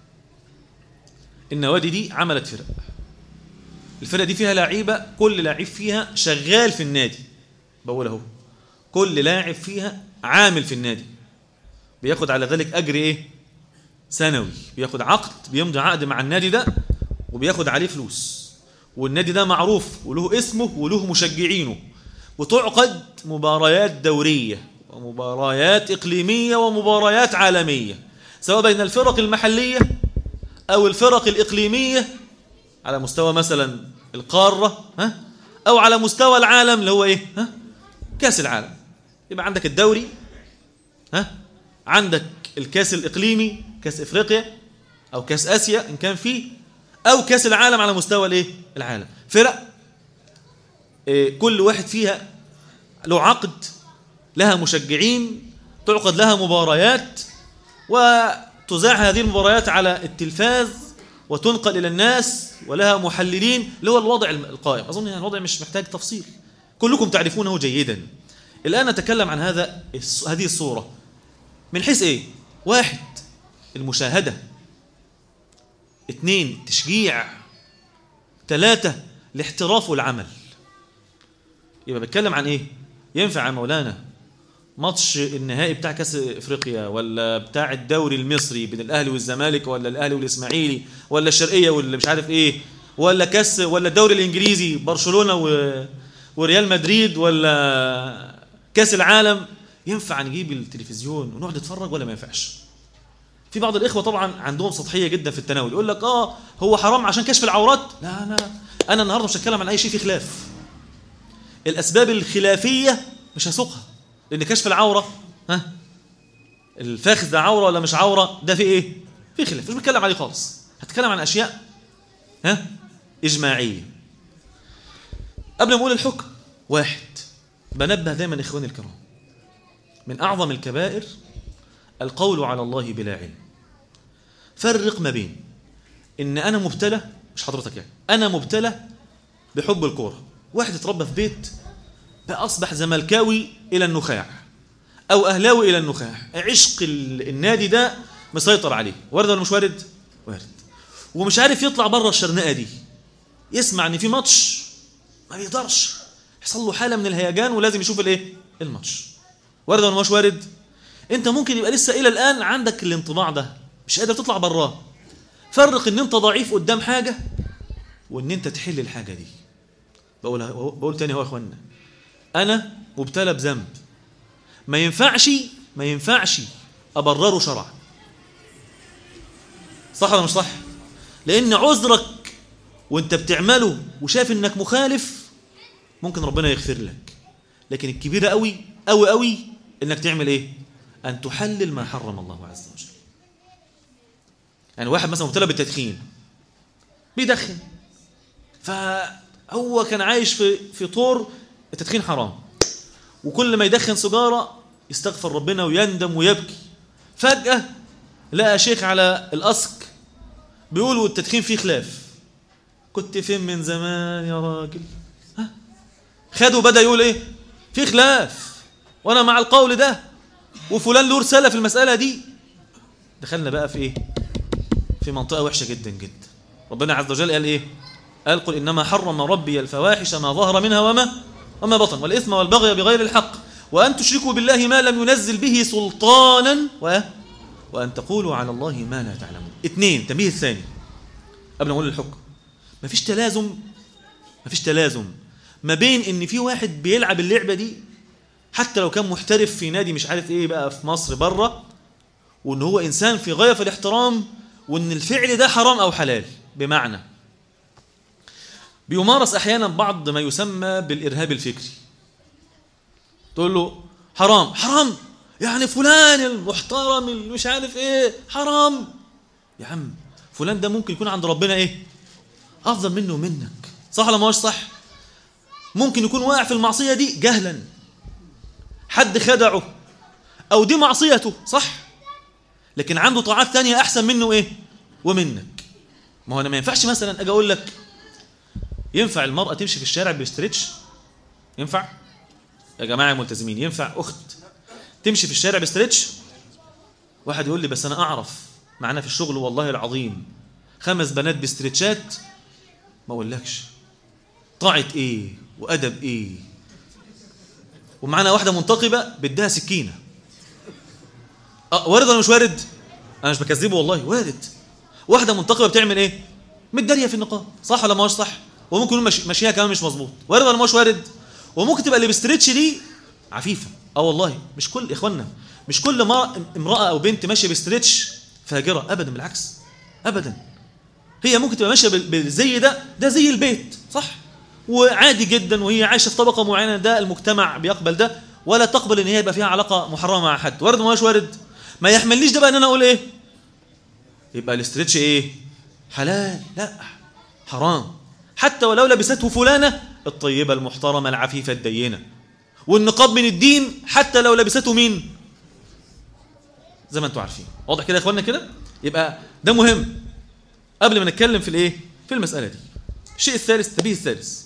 النوادي دي عملت فرق. الفرق دي فيها لعيبة، كل لاعب فيها شغال في النادي. بقول اهو كل لاعب فيها عامل في النادي، بياخد على ذلك أجر إيه؟ سنوي. بياخد عقد، بيمضي عقد مع النادي ده وبياخد عليه فلوس، والنادي ده معروف وله اسمه وله مشجعينه، وتعقد مباريات دورية ومباريات إقليمية ومباريات عالمية، سواء بين الفرق المحلية أو الفرق الإقليمية على مستوى مثلا القارة، أو على مستوى العالم اللي هو إيه؟ كاس العالم. يبقى عندك الدوري، عندك الكاس الإقليمي، كاس إفريقيا أو كاس آسيا إن كان فيه، أو كاس العالم على مستوى الإيه؟ العالم. فرق كل واحد فيها له عقد، لها مشجعين، تعقد لها مباريات، وتذاع هذه المباريات على التلفاز وتنقل إلى الناس، ولها محللين، اللي هو الوضع القائم. أظن يعني الوضع مش محتاج تفصيل، كلكم تعرفونه جيدا. الآن نتكلم عن هذه الصورة من حيث إيه؟ 1 المشاهدة، 2 تشجيع، 3 الاحتراف والعمل. يبقى بتكلم عن إيه؟ ينفع يا مولانا ماتش النهائي بتاع كاس افريقيا ولا بتاع الدوري المصري بين الاهلي والزمالك ولا الاهلي والاسماعيلي ولا الشرقيه ولا مش عارف ايه، ولا كاس ولا الدوري الانجليزي برشلونه وريال مدريد، ولا كاس العالم، ينفع نجيب التلفزيون ونقعد نتفرج ولا ما ينفعش؟ في بعض الاخوه طبعا عندهم سطحيه جدا في التناول، يقول لك هو حرام عشان كشف العورات. لا انا النهارده مش هتكلم عن اي شيء فيه خلاف. الاسباب الخلافيه مش هسوقها، لأن كشف العورة الفاخذ ده عورة ولا مش عورة، ده في إيه؟ في خلاف، مش بتكلم عليه خالص. هتكلم عن أشياء إجماعية. قبل ما أقول الحكم، 1 بنبه دائما إخواني الكرام، من أعظم الكبائر القول على الله بلا علم. فرق ما بين إن أنا مبتلى، مش حضرتك يعني، أنا مبتلى بحب الكورة. واحد اتربى في بيت بقى أصبح زملكاوي إلى النخاع أو أهلاوي إلى النخاع، عشق النادي ده مسيطر عليه. وارد ولا مش وارد؟ وارد. ومش عارف يطلع بره الشرنقة دي، يسمع إن في ماتش ما بيقدرش، يحصل له حالة من الهيجان ولازم يشوف الإيه؟ الماتش. وارد ولا مش وارد؟ أنت ممكن يبقى لسه إلى الآن عندك الانطباع ده، مش قادر تطلع براه. فرق إن أنت ضعيف قدام حاجة وإن أنت تحل الحاجة دي. بقول تاني، هو يا إخواننا أنا مبتلى بذنب، ما ينفعش أبرره شرعا. صح ولا مش صح؟ لأن عذرك وأنت بتعمله وشايف إنك مخالف ممكن ربنا يغفر لك، لكن الكبيرة قوي قوي قوي إنك تعمل إيه؟ أن تحلل ما حرم الله عز وجل. يعني واحد مثلا مبتلى بالتدخين، بيدخن، فهو كان عايش في طور التدخين حرام، وكل ما يدخن سيجارة يستغفر ربنا ويندم ويبكي. فجأة لقى شيخ على الأسك بيقولوا التدخين فيه خلاف. كنت فين من زمان يا راجل؟ خده بدأ يقول ايه؟ في خلاف وانا مع القول ده، وفلان له رسالة في المسألة دي. دخلنا بقى في ايه؟ في منطقة وحشة جدا جدا. ربنا عز وجل قال ايه؟ قال قل إنما حرم ربي الفواحش ما ظهر منها وما بطن والإثم والبغي بغير الحق وأن تشركوا بالله ما لم ينزل به سلطانا وأن تقولوا على الله ما لا تعلمون. 2 تنبيه الثاني قبل ما أقول الحكم، مفيش تلازم ما بين إن في واحد بيلعب اللعبة دي حتى لو كان محترف في نادي مش عارف إيه بقى في مصر بره، وإن هو إنسان في غاية في الاحترام، وإن الفعل ده حرام أو حلال. بمعنى بيمارس أحيانا بعض ما يسمى بالإرهاب الفكري. تقول له حرام حرام، يعني فلان المحترم اللي مش عارف ايه حرام. يا عم فلان ده ممكن يكون عند ربنا ايه؟ أفضل منه ومنك، صح ولا ما هوش صح؟ ممكن يكون واقع في المعصية دي جهلا، حد خدعه أو دي معصيته، صح؟ لكن عنده طاعات تانية أحسن منه ايه؟ ومنك. ما هو أنا ما ينفعش مثلا أجي أقول لك ينفع المرأة تمشي في الشارع بستريتش؟ ينفع؟ يا جماعة الملتزمين، ينفع أخت تمشي في الشارع بستريتش؟ واحد يقول لي بس أنا أعرف معنا في الشغل والله العظيم 5 بنات بستريتشات. ما أقولكش طاعة إيه وأدب إيه. ومعنا واحدة منتقبة بدها سكينة. وارد ولا مش وارد؟ أنا مش بكذبه والله، وارد. واحدة منتقبة بتعمل إيه؟ متدارية في النقاب، صح ولا ما هوش صح؟ وممكن يكون ماشيها كمان مش مظبوط، وارد ولا مش وارد؟ وممكن تبقى اللي بستريتش دي عفيفة. والله مش كل إخواننا، مش كل امرأة أو بنت ماشية بستريتش فاجرة، أبدا، بالعكس أبدا. هي ممكن تبقى ماشية بالزي ده زي البيت، صح؟ وعادي جدا، وهي عايشة في طبقة معينة، ده المجتمع بيقبل ده، ولا تقبل ان هي يبقى فيها علاقة محرمة مع حد. وارد ما هوش وارد؟ ما يحملنيش ده بقى ان انا اقول ايه؟ يبقى الاسترتش ايه؟ حلال؟ لا، حرام. حتى ولو لبسته فلانة الطيبة المحترمة العفيفة الدينة. والنقاب من الدين حتى لو لبسته مين؟ زي ما انتم عارفين. واضح كده يا اخواننا كده؟ يبقى ده مهم قبل ما نتكلم في الايه؟ في المسألة دي. الشيء الثالث، التنبيه الثالث،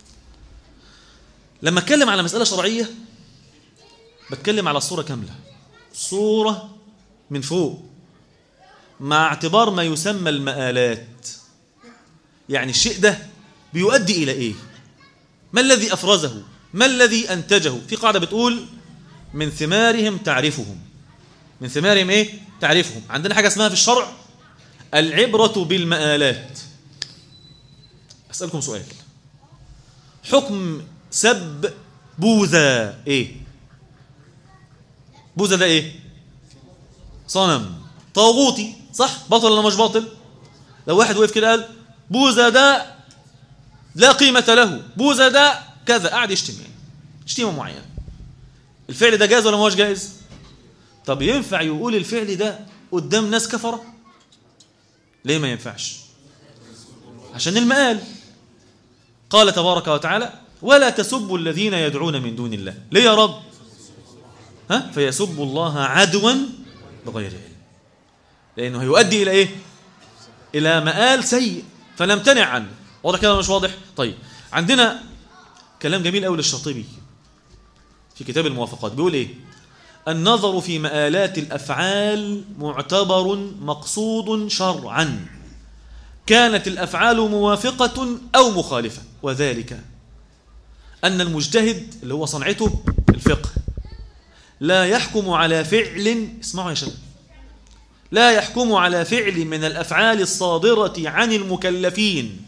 لما اتكلم على مسألة شرعية بتكلم على الصورة كاملة، صورة من فوق، مع اعتبار ما يسمى المآلات. يعني الشيء ده بيؤدي إلى إيه؟ ما الذي أفرزه؟ ما الذي أنتجه؟ في قاعدة بتقول من ثمارهم تعرفهم. من ثمارهم إيه؟ تعرفهم. عندنا حاجة اسمها في الشرع العبرة بالمآلات. أسألكم سؤال، حكم سب بوذا إيه؟ بوذا ده إيه؟ صنم طاغوتي، صح؟ باطل ولا مش باطل؟ لو واحد وقف كده قال بوذا ده لا قيمة له، بوذا ده كذا، قاعد يشتم، يعني شتيمة معينة، الفعل ده جائز ولا ما هوش جائز؟ طب ينفع يقول الفعل ده قدام ناس كفرة؟ ليه ما ينفعش؟ عشان المآل. قال تبارك وتعالى ولا تسبوا الذين يدعون من دون الله. ليه يا رب؟ فيسبوا الله عدوا بغير علم. لأنه هيؤدي إلى إيه؟ إلى مآل سيء، فنمتنع عنه. واضح كده مش واضح؟ طيب، عندنا كلام جميل أوي للشاطبي في كتاب الموافقات، بيقول إيه؟ النظر في مآلات الأفعال معتبر مقصود شرعا، كانت الأفعال موافقة أو مخالفة، وذلك أن المجتهد اللي هو صنعته الفقه لا يحكم على فعل، اسمعوا يا شباب، لا يحكم على فعل من الأفعال الصادرة عن المكلفين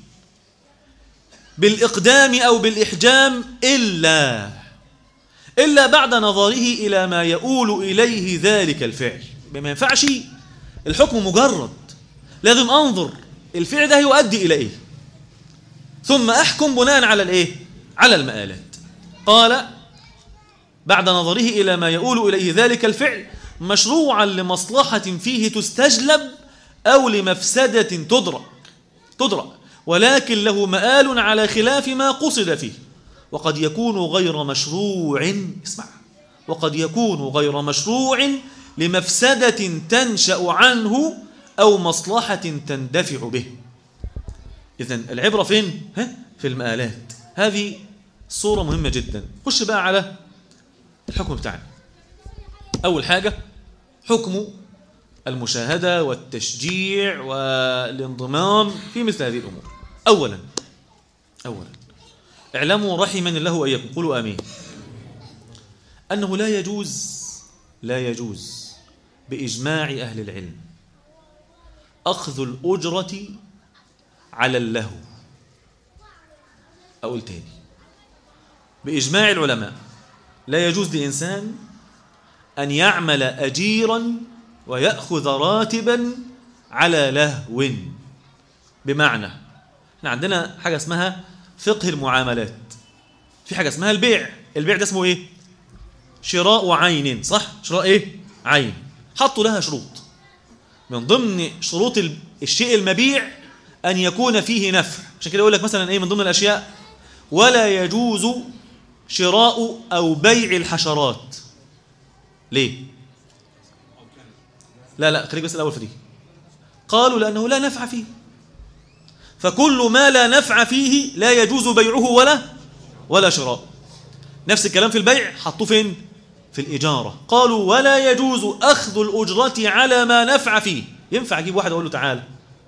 بالإقدام أو بالإحجام إلا بعد نظره إلى ما يؤول إليه ذلك الفعل. ما ينفعش الحكم مجرد، لازم أنظر الفعل ده يؤدي إلى إيه ثم أحكم بناء على الإيه؟ على المآلات. قال بعد نظره إلى ما يؤول إليه ذلك الفعل مشروعا لمصلحة فيه تستجلب أو لمفسدة تدرك، ولكن له مآل على خلاف ما قصد فيه، وقد يكون غير مشروع، اسمع، وقد يكون غير مشروع لمفسدة تنشأ عنه أو مصلحة تندفع به. إذن العبرة فين؟ في المآلات. هذه صورة مهمة جدا. خش بقى على الحكم بتاعنا. أول حاجة حكم المشاهدة والتشجيع والانضمام في مثل هذه الأمور. أولا اعلموا رحمني الله وإياكم، قولوا آمين، أنه لا يجوز بإجماع أهل العلم أخذ الأجرة على اللهو. أقول تاني، بإجماع العلماء لا يجوز لإنسان أن يعمل أجيرا ويأخذ راتبا على لهو. بمعنى احنا عندنا حاجة اسمها فقه المعاملات في حاجة اسمها البيع. البيع ده اسمه ايه؟ شراء عين، صح؟ شراء ايه؟ عين. حطوا لها شروط. من ضمن شروط الشيء المبيع أن يكون فيه نفع. عشان كده يقول لك مثلا ايه من ضمن الأشياء: ولا يجوز شراء أو بيع الحشرات. ليه؟ لا خليك بس الأول في دي. قالوا لأنه لا نفع فيه، فكل ما لا نفع فيه لا يجوز بيعه ولا شراء. نفس الكلام في البيع حطوه فين؟ في الإجارة. قالوا ولا يجوز أخذ الأجرة على ما نفع فيه. ينفع أجيب واحد أقول له تعال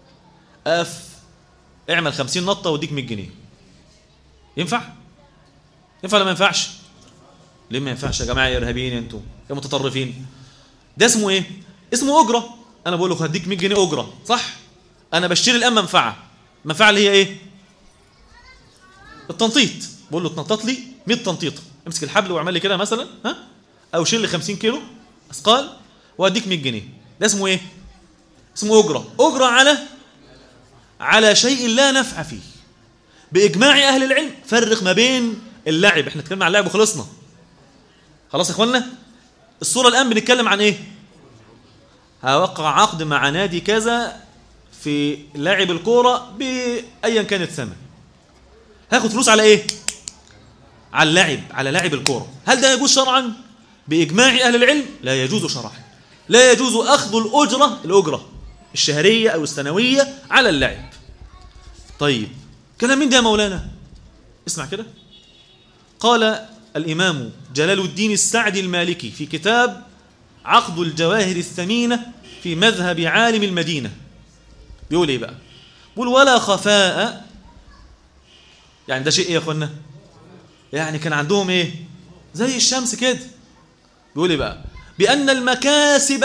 اعمل 50 نطة واديك 100 جنيه. ينفع ولا ما ينفعش؟ ليه ما ينفعش يا جماعة يا إرهابيين أنتم يا متطرفين؟ ده اسمه إيه؟ اسمه أجرة. أنا بقول لك هديك 100 جنيه أجرة، صح؟ أنا بشتري الآن منفعة. المنفعة اللي هي إيه؟ التنطيط. بقول له تنطط لي 100 تنطيطة، امسك الحبل واعمل لي كده مثلا، أو شيل لي 50 كيلو أثقال وأديك 100 جنيه. ده اسمه إيه؟ اسمه أجرة على شيء لا نفع فيه. بإجماع أهل العلم فرق ما بين اللعب. احنا اتكلمنا عن اللعب وخلصنا خلاص يا اخوانا. الصورة الآن بنتكلم عن ايه؟ هوقع عقد مع نادي كذا في لعب الكورة بأيا كان الثمن. هاخد فلوس على ايه؟ على اللعب، على لعب الكورة. هل ده يجوز شرعا؟ بإجماع أهل العلم لا يجوز شرعا. لا يجوز أخذ الأجرة الشهرية أو السنوية على اللعب. طيب كلام مين ده يا مولانا؟ اسمع كده. قال الإمام جلال الدين السعدي المالكي في كتاب عقد الجواهر الثمينة في مذهب عالم المدينة، بيقول ايه بقى؟ بيقول ولا خفاء. يعني ده شيء ايه يا اخوانا؟ يعني كان عندهم ايه؟ زي الشمس كده. بيقول ايه بقى؟ بأن المكاسب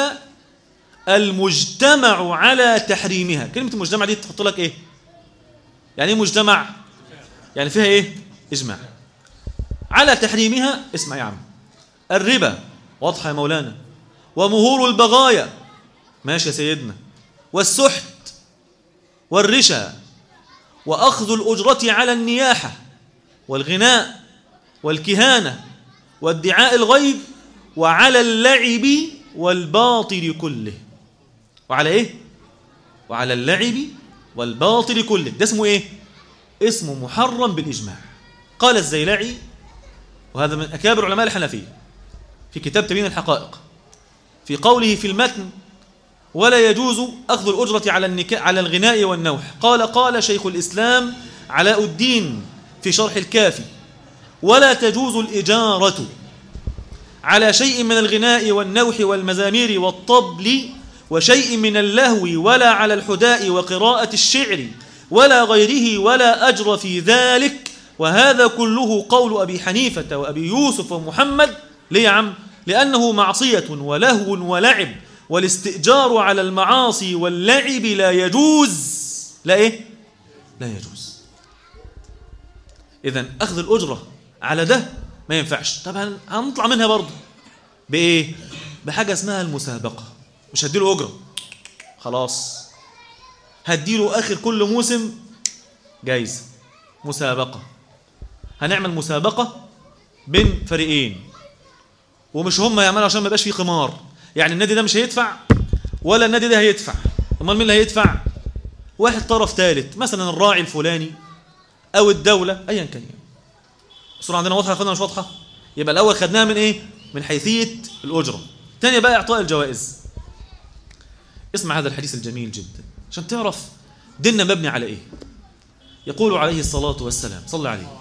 المجتمع على تحريمها. كلمة المجتمع دي تحط لك ايه؟ يعني ايه مجتمع؟ يعني فيها ايه؟ اجماع على تحريمها. اسمع يا عم: الربا، واضحة يا مولانا، ومهور البغايا، ماشي يا سيدنا، والسحت والرشا، وأخذ الأجرة على النياحة والغناء والكهانة وادعاء الغيب، وعلى اللعب والباطل كله. وعلى ايه؟ وعلى اللعب والباطل كله. ده اسمه ايه؟ اسمه محرم بالإجماع. قال الزيلعي، وهذا من أكابر علماء الحنفية، في كتاب تبيين الحقائق، في قوله في المتن: ولا يجوز أخذ الأجرة على الغناء والنوح. قال شيخ الإسلام علاء الدين في شرح الكافي: ولا تجوز الإجارة على شيء من الغناء والنوح والمزامير والطبل وشيء من اللهو، ولا على الحداء وقراءة الشعر ولا غيره، ولا أجر في ذلك. وهذا كله قول أبي حنيفة وأبي يوسف ومحمد. ليه يا عم؟ لأنه معصية ولهو ولعب، والاستئجار على المعاصي واللعب لا يجوز. لا إيه؟ لا يجوز. إذن أخذ الأجرة على ده ما ينفعش. طب هنطلع منها برضه بإيه؟ بحاجة اسمها المسابقة. مش هديله أجرة خلاص، هديله آخر كل موسم جايزة، مسابقة. هنعمل مسابقة بين فريقين، ومش هم يعملوا عشان ما يبقاش فيه قمار. يعني النادي ده مش هيدفع ولا النادي ده هيدفع. امال مين اللي هيدفع؟ واحد طرف ثالث، مثلا الراعي الفلاني او الدولة، ايا كان. الصورة عندنا واضحة يا اخوانا مش واضحة؟ يبقى الاول خدناها من ايه؟ من حيثية الأجرة. ثانية بقى اعطاء الجوائز. اسمع هذا الحديث الجميل جدا عشان تعرف ديننا مبني على ايه. يقول عليه الصلاة والسلام، صلى عليه: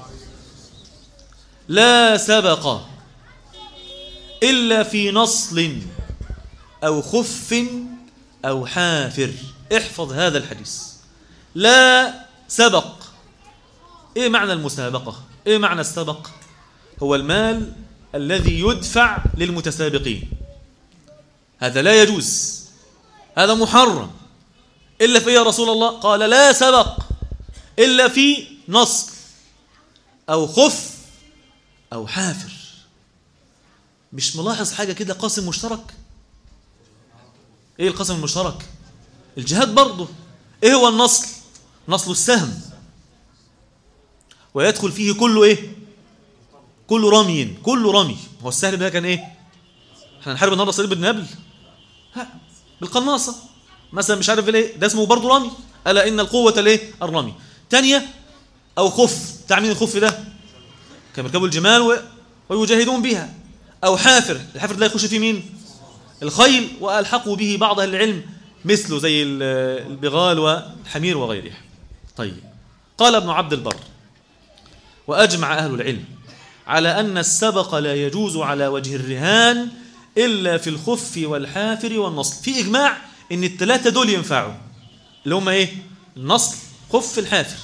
لا سبق إلا في نصل أو خف أو حافر. احفظ هذا الحديث: لا سبق. إيه معنى المسابقة؟ إيه معنى السبق؟ هو المال الذي يدفع للمتسابقين. هذا لا يجوز، هذا محرم. إلا في إيه يا رسول الله؟ قال لا سبق إلا في نصل أو خف أو حافر. مش ملاحظ حاجة كده؟ قاسم مشترك. ايه القاسم المشترك؟ الجهاد برضه. ايه هو النصل؟ نصل السهم. ويدخل فيه كله إيه؟ كله رمي، كله رمي. هو السهل ده كان إيه؟ احنا نحارب النهارده صليب بالنبل؟ لا، بالقناصة مثلا، مش عارف ليه، ده اسمه برضه رمي. ألا إن القوة ليه؟ الرمي. تانية، أو خف، تعمين الخف ده كانوا يركبوا الجمال ويجاهدون بها. أو حافر، الحافر ده يخش فيه مين؟ الخيل، وألحقوا به بعض أهل العلم مثله زي البغال والحمير وغيرها. طيب، قال ابن عبد البر: وأجمع أهل العلم على أن السبق لا يجوز على وجه الرهان إلا في الخف والحافر والنصل. في إجماع إن الثلاثة دول ينفعوا، اللي هم إيه؟ النصل، خف، الحافر.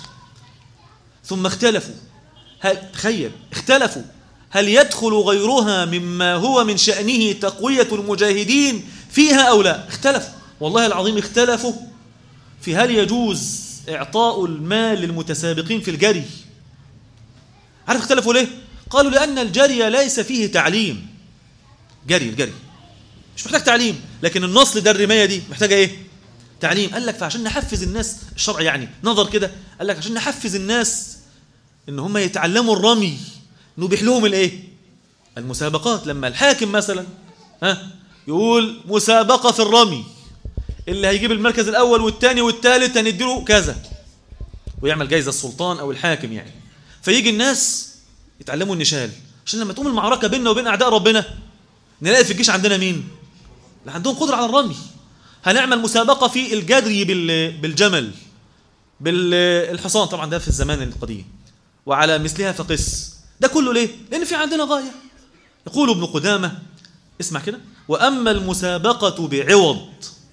ثم اختلفوا، تخيل، اختلفوا هل يدخل غيرها مما هو من شأنه تقوية المجاهدين فيها أو لا. اختلفوا، والله العظيم اختلفوا في هل يجوز إعطاء المال للمتسابقين في الجري. عارف اختلفوا ليه؟ قالوا لأن الجري ليس فيه تعليم. الجري مش محتاج تعليم، لكن النصل ده، الرماية دي محتاجة ايه؟ تعليم. قال لك فعشان نحفز الناس، الشرع يعني نظر كده، قال لك عشان نحفز الناس ان هم يتعلموا الرمي نبيح لهم الايه؟ المسابقات. لما الحاكم مثلا يقول مسابقة في الرمي، اللي هيجيب المركز الأول والثاني والثالث هنديله كذا، ويعمل جايزة السلطان أو الحاكم يعني. فيجي الناس يتعلموا النشال، عشان لما تقوم المعركة بيننا وبين أعداء ربنا نلاقي في الجيش عندنا مين؟ اللي عندهم قدرة على الرمي. هنعمل مسابقة في الجري بالجمل، بالحصان، طبعا ده في الزمان القديم، وعلى مثلها فقس. ده كله ليه؟ لأن في عندنا غاية. يقول ابن قدامة، اسمع كده: وأما المسابقة بعوض،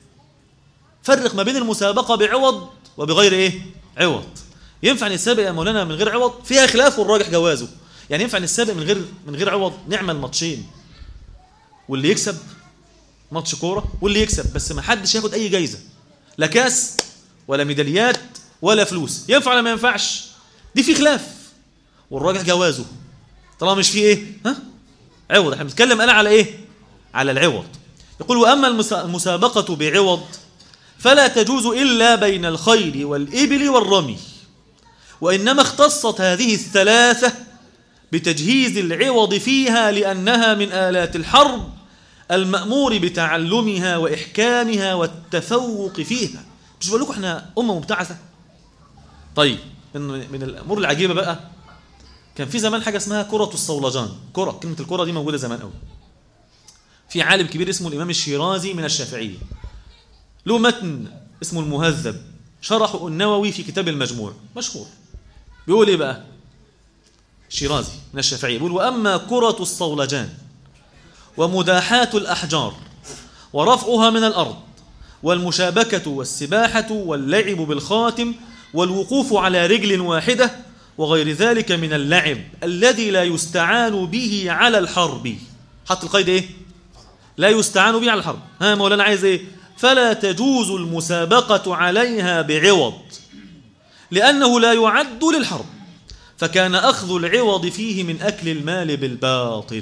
فرق ما بين المسابقة بعوض وبغير ايه؟ عوض. ينفع نتسابق يا مولانا من غير عوض؟ فيها خلاف والراجح جوازه. يعني ينفع نتسابق من غير عوض؟ نعمل ماتشين، واللي يكسب ماتش كورة، واللي يكسب بس ما حدش ياخد أي جايزة، لا كاس ولا ميداليات ولا فلوس. ينفع ولا ما ينفعش؟ دي في خلاف والراجح جوازه طالما مش في ايه؟ عوض. احنا بنتكلم أنا على ايه؟ على العوض. يقول: وأما المسابقة بعوض فلا تجوز إلا بين الخيل والإبل والرمي، وإنما اختصت هذه الثلاثة بتجهيز العوض فيها لأنها من آلات الحرب المأمور بتعلمها وإحكامها والتفوق فيها. مش بقول لكم احنا أمة مبتعثة؟ طيب، من الأمور العجيبة بقى، كان في زمان حاجة اسمها كرة الصولجان. كلمة الكرة دي موجودة زمان قوي. في عالم كبير اسمه الإمام الشيرازي من الشافعية، له متن اسمه المهذب، شرحه النووي في كتاب المجموع، مشهور. بيقول ايه بقى الشيرازي من الشافعية؟ بيقول: وأما كرة الصولجان ومداحاة الأحجار ورفعها من الأرض والمشابكة والسباحة واللعب بالخاتم والوقوف على رجل واحدة وغير ذلك من اللعب الذي لا يستعان به على الحرب. حط القيد ايه؟ لا يستعان به على الحرب. مولانا عايز ايه؟ فلا تجوز المسابقة عليها بعوض، لأنه لا يعد للحرب، فكان أخذ العوض فيه من أكل المال بالباطل.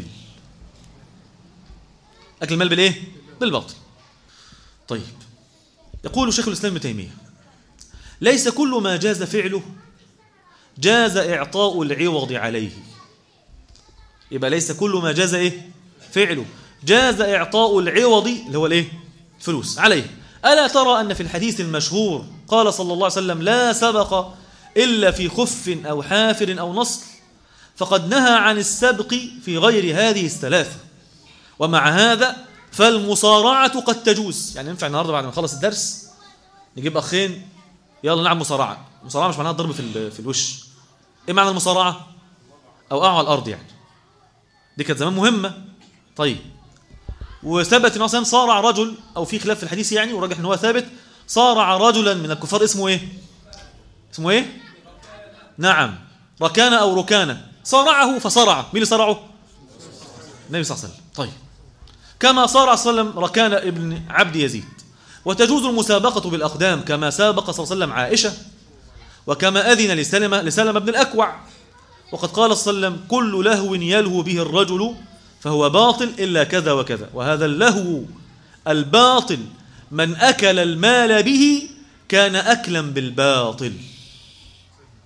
أكل المال بالإيه؟ بالباطل. طيب، يقول شيخ الإسلام ابن تيمية: ليس كل ما جاز فعله جاز إعطاء العوض عليه. يبقى ليس كل ما جاز إيه؟ فعله جاز إعطاء العوض، اللي هو الإيه؟ فلوس، عليه. ألا ترى أن في الحديث المشهور قال صلى الله عليه وسلم: لا سبق إلا في خف أو حافر أو نصل، فقد نهى عن السبق في غير هذه الثلاثة. ومع هذا فالمصارعة قد تجوز. يعني ينفع النهاردة بعد ما نخلص الدرس نجيب أخين يلا نلعب مصارعة. المصارعة مش معناها الضرب في الوش. إيه معنى المصارعة؟ أو على الأرض يعني. دي كانت زمان مهمة. طيب، وثبت ان صارع رجل، او في خلاف في الحديث يعني، وراجح ان هو ثابت، صارع رجلا من الكفار اسمه ايه؟ اسمه ايه؟ نعم، ركانة او ركانة. صارعه فصرع. مين اللي صرعه؟ النبي صلى الله عليه وسلم. طيب، كما صارع صلى الله عليه وسلم ركانة ابن عبد يزيد. وتجوز المسابقة بالأقدام كما سابق صلى الله عليه وسلم عائشة، وكما أذن لسلمة بن الأكوع. وقد قال صلى الله عليه وسلم: كل لهو يلهو به الرجل فهو باطل إلا كذا وكذا، وهذا اللهو الباطل من أكل المال به كان أكلا بالباطل.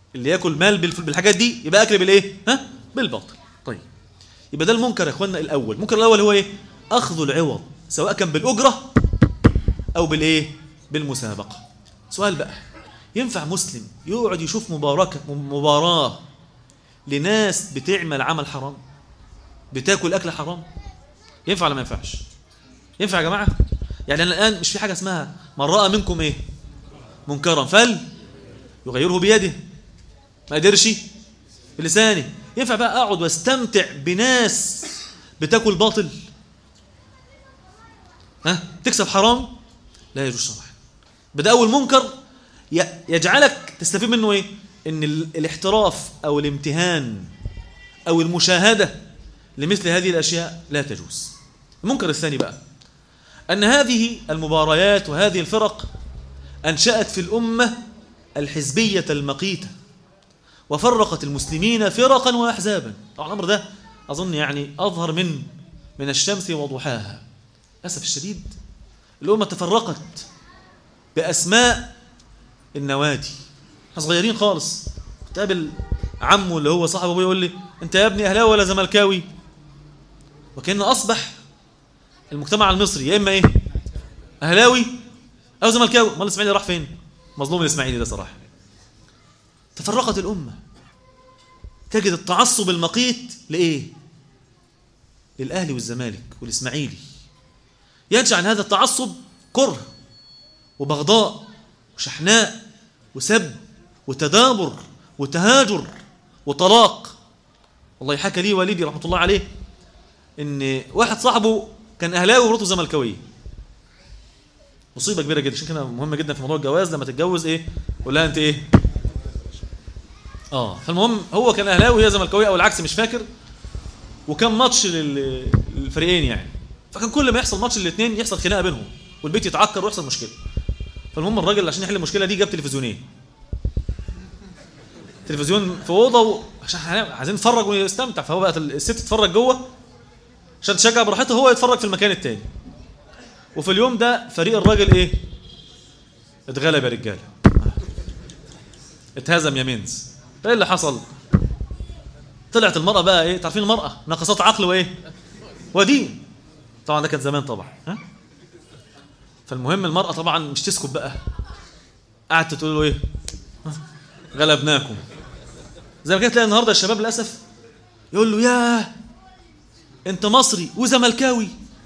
اللي ياكل مال بالحاجات دي يبقى اكل بالايه؟ بالباطل. طيب يبقى ده المنكر يا اخوانا الاول. المنكر الاول هو ايه؟ اخذ العوض سواء كان بالاجره او بالايه؟ بالمسابقه. سؤال بقى، ينفع مسلم يقعد يشوف مباراه لناس بتعمل عمل حرام، بتاكل اكل حرام؟ ينفع ولا ما ينفعش؟ ينفع يا جماعه؟ يعني الان مش في حاجه اسمها من راى منكم ايه؟ منكرا يغيره بيده، ما قدرش بلسانه. ينفع بقى اقعد واستمتع بناس بتاكل باطل؟ تكسب حرام؟ لا يجوز شرعا. بدا اول منكر يجعلك تستفيد منه ايه؟ ان الاحتراف او الامتهان او المشاهده لمثل هذه الاشياء لا تجوز. المنكر الثاني بقى ان هذه المباريات وهذه الفرق انشأت في الامه الحزبيه المقيته، وفرقت المسلمين فرقا واحزابا. طبعا الامر ده اظن يعني اظهر من الشمس وضحاها. للاسف الشديد الامه تفرقت باسماء النوادي. احنا صغيرين خالص كنت قابل عمه اللي هو صاحب ابويا يقول لي انت يا ابني اهلاوي ولا زملكاوي؟ وكأن اصبح المجتمع المصري يا اما ايه؟ اهلاوي او زملكاوي. امال الاسماعيلي راح فين؟ مظلوم الاسماعيلي ده صراحه. تفرقت الامه، تجد التعصب المقيت لايه؟ للاهلي والزمالك والاسماعيلي. ينشأ عن هذا التعصب كره وبغضاء وشحناء وسب وتدابر وتهاجر وطلاق. والله حكى لي والدي رحمه الله عليه ان واحد صاحبه كان اهلاوي ومراته زملكاويه. مصيبه كبيره جدا. عشان كده مهم جدا في موضوع الجواز لما تتجوز ايه؟ قول لها انت ايه؟ فالمهم هو كان اهلاوي وهي زملكاويه او العكس مش فاكر، وكان ماتش للفريقين يعني. فكان كل ما يحصل ماتش الاثنين يحصل خناقه بينهم والبيت يتعكر ويحصل مشكله. فالمهم الراجل عشان يحل المشكله دي جاب تلفزيونين، تلفزيون في اوضه عشان عايزين نتفرج ونستمتع. فهو بقى الست تتفرج جوه عشان تشجع براحته، هو يتفرج في المكان الثاني. وفي اليوم ده فريق الراجل ايه؟ اتغلب يا رجاله، اتهزم يا منز. ايه اللي حصل؟ طلعت المرأة بقى ايه؟ تعرفين المرأة ناقصات عقل وايه؟ ودين. طبعا ده كان زمان طبعا. فالمهم المرأة طبعا مش تسكت بقى، قعدت تقول له ايه؟ غلبناكم. زي ما كانت تلاقي النهارده الشباب للاسف يقول له ياه انت مصري وزملكاوي.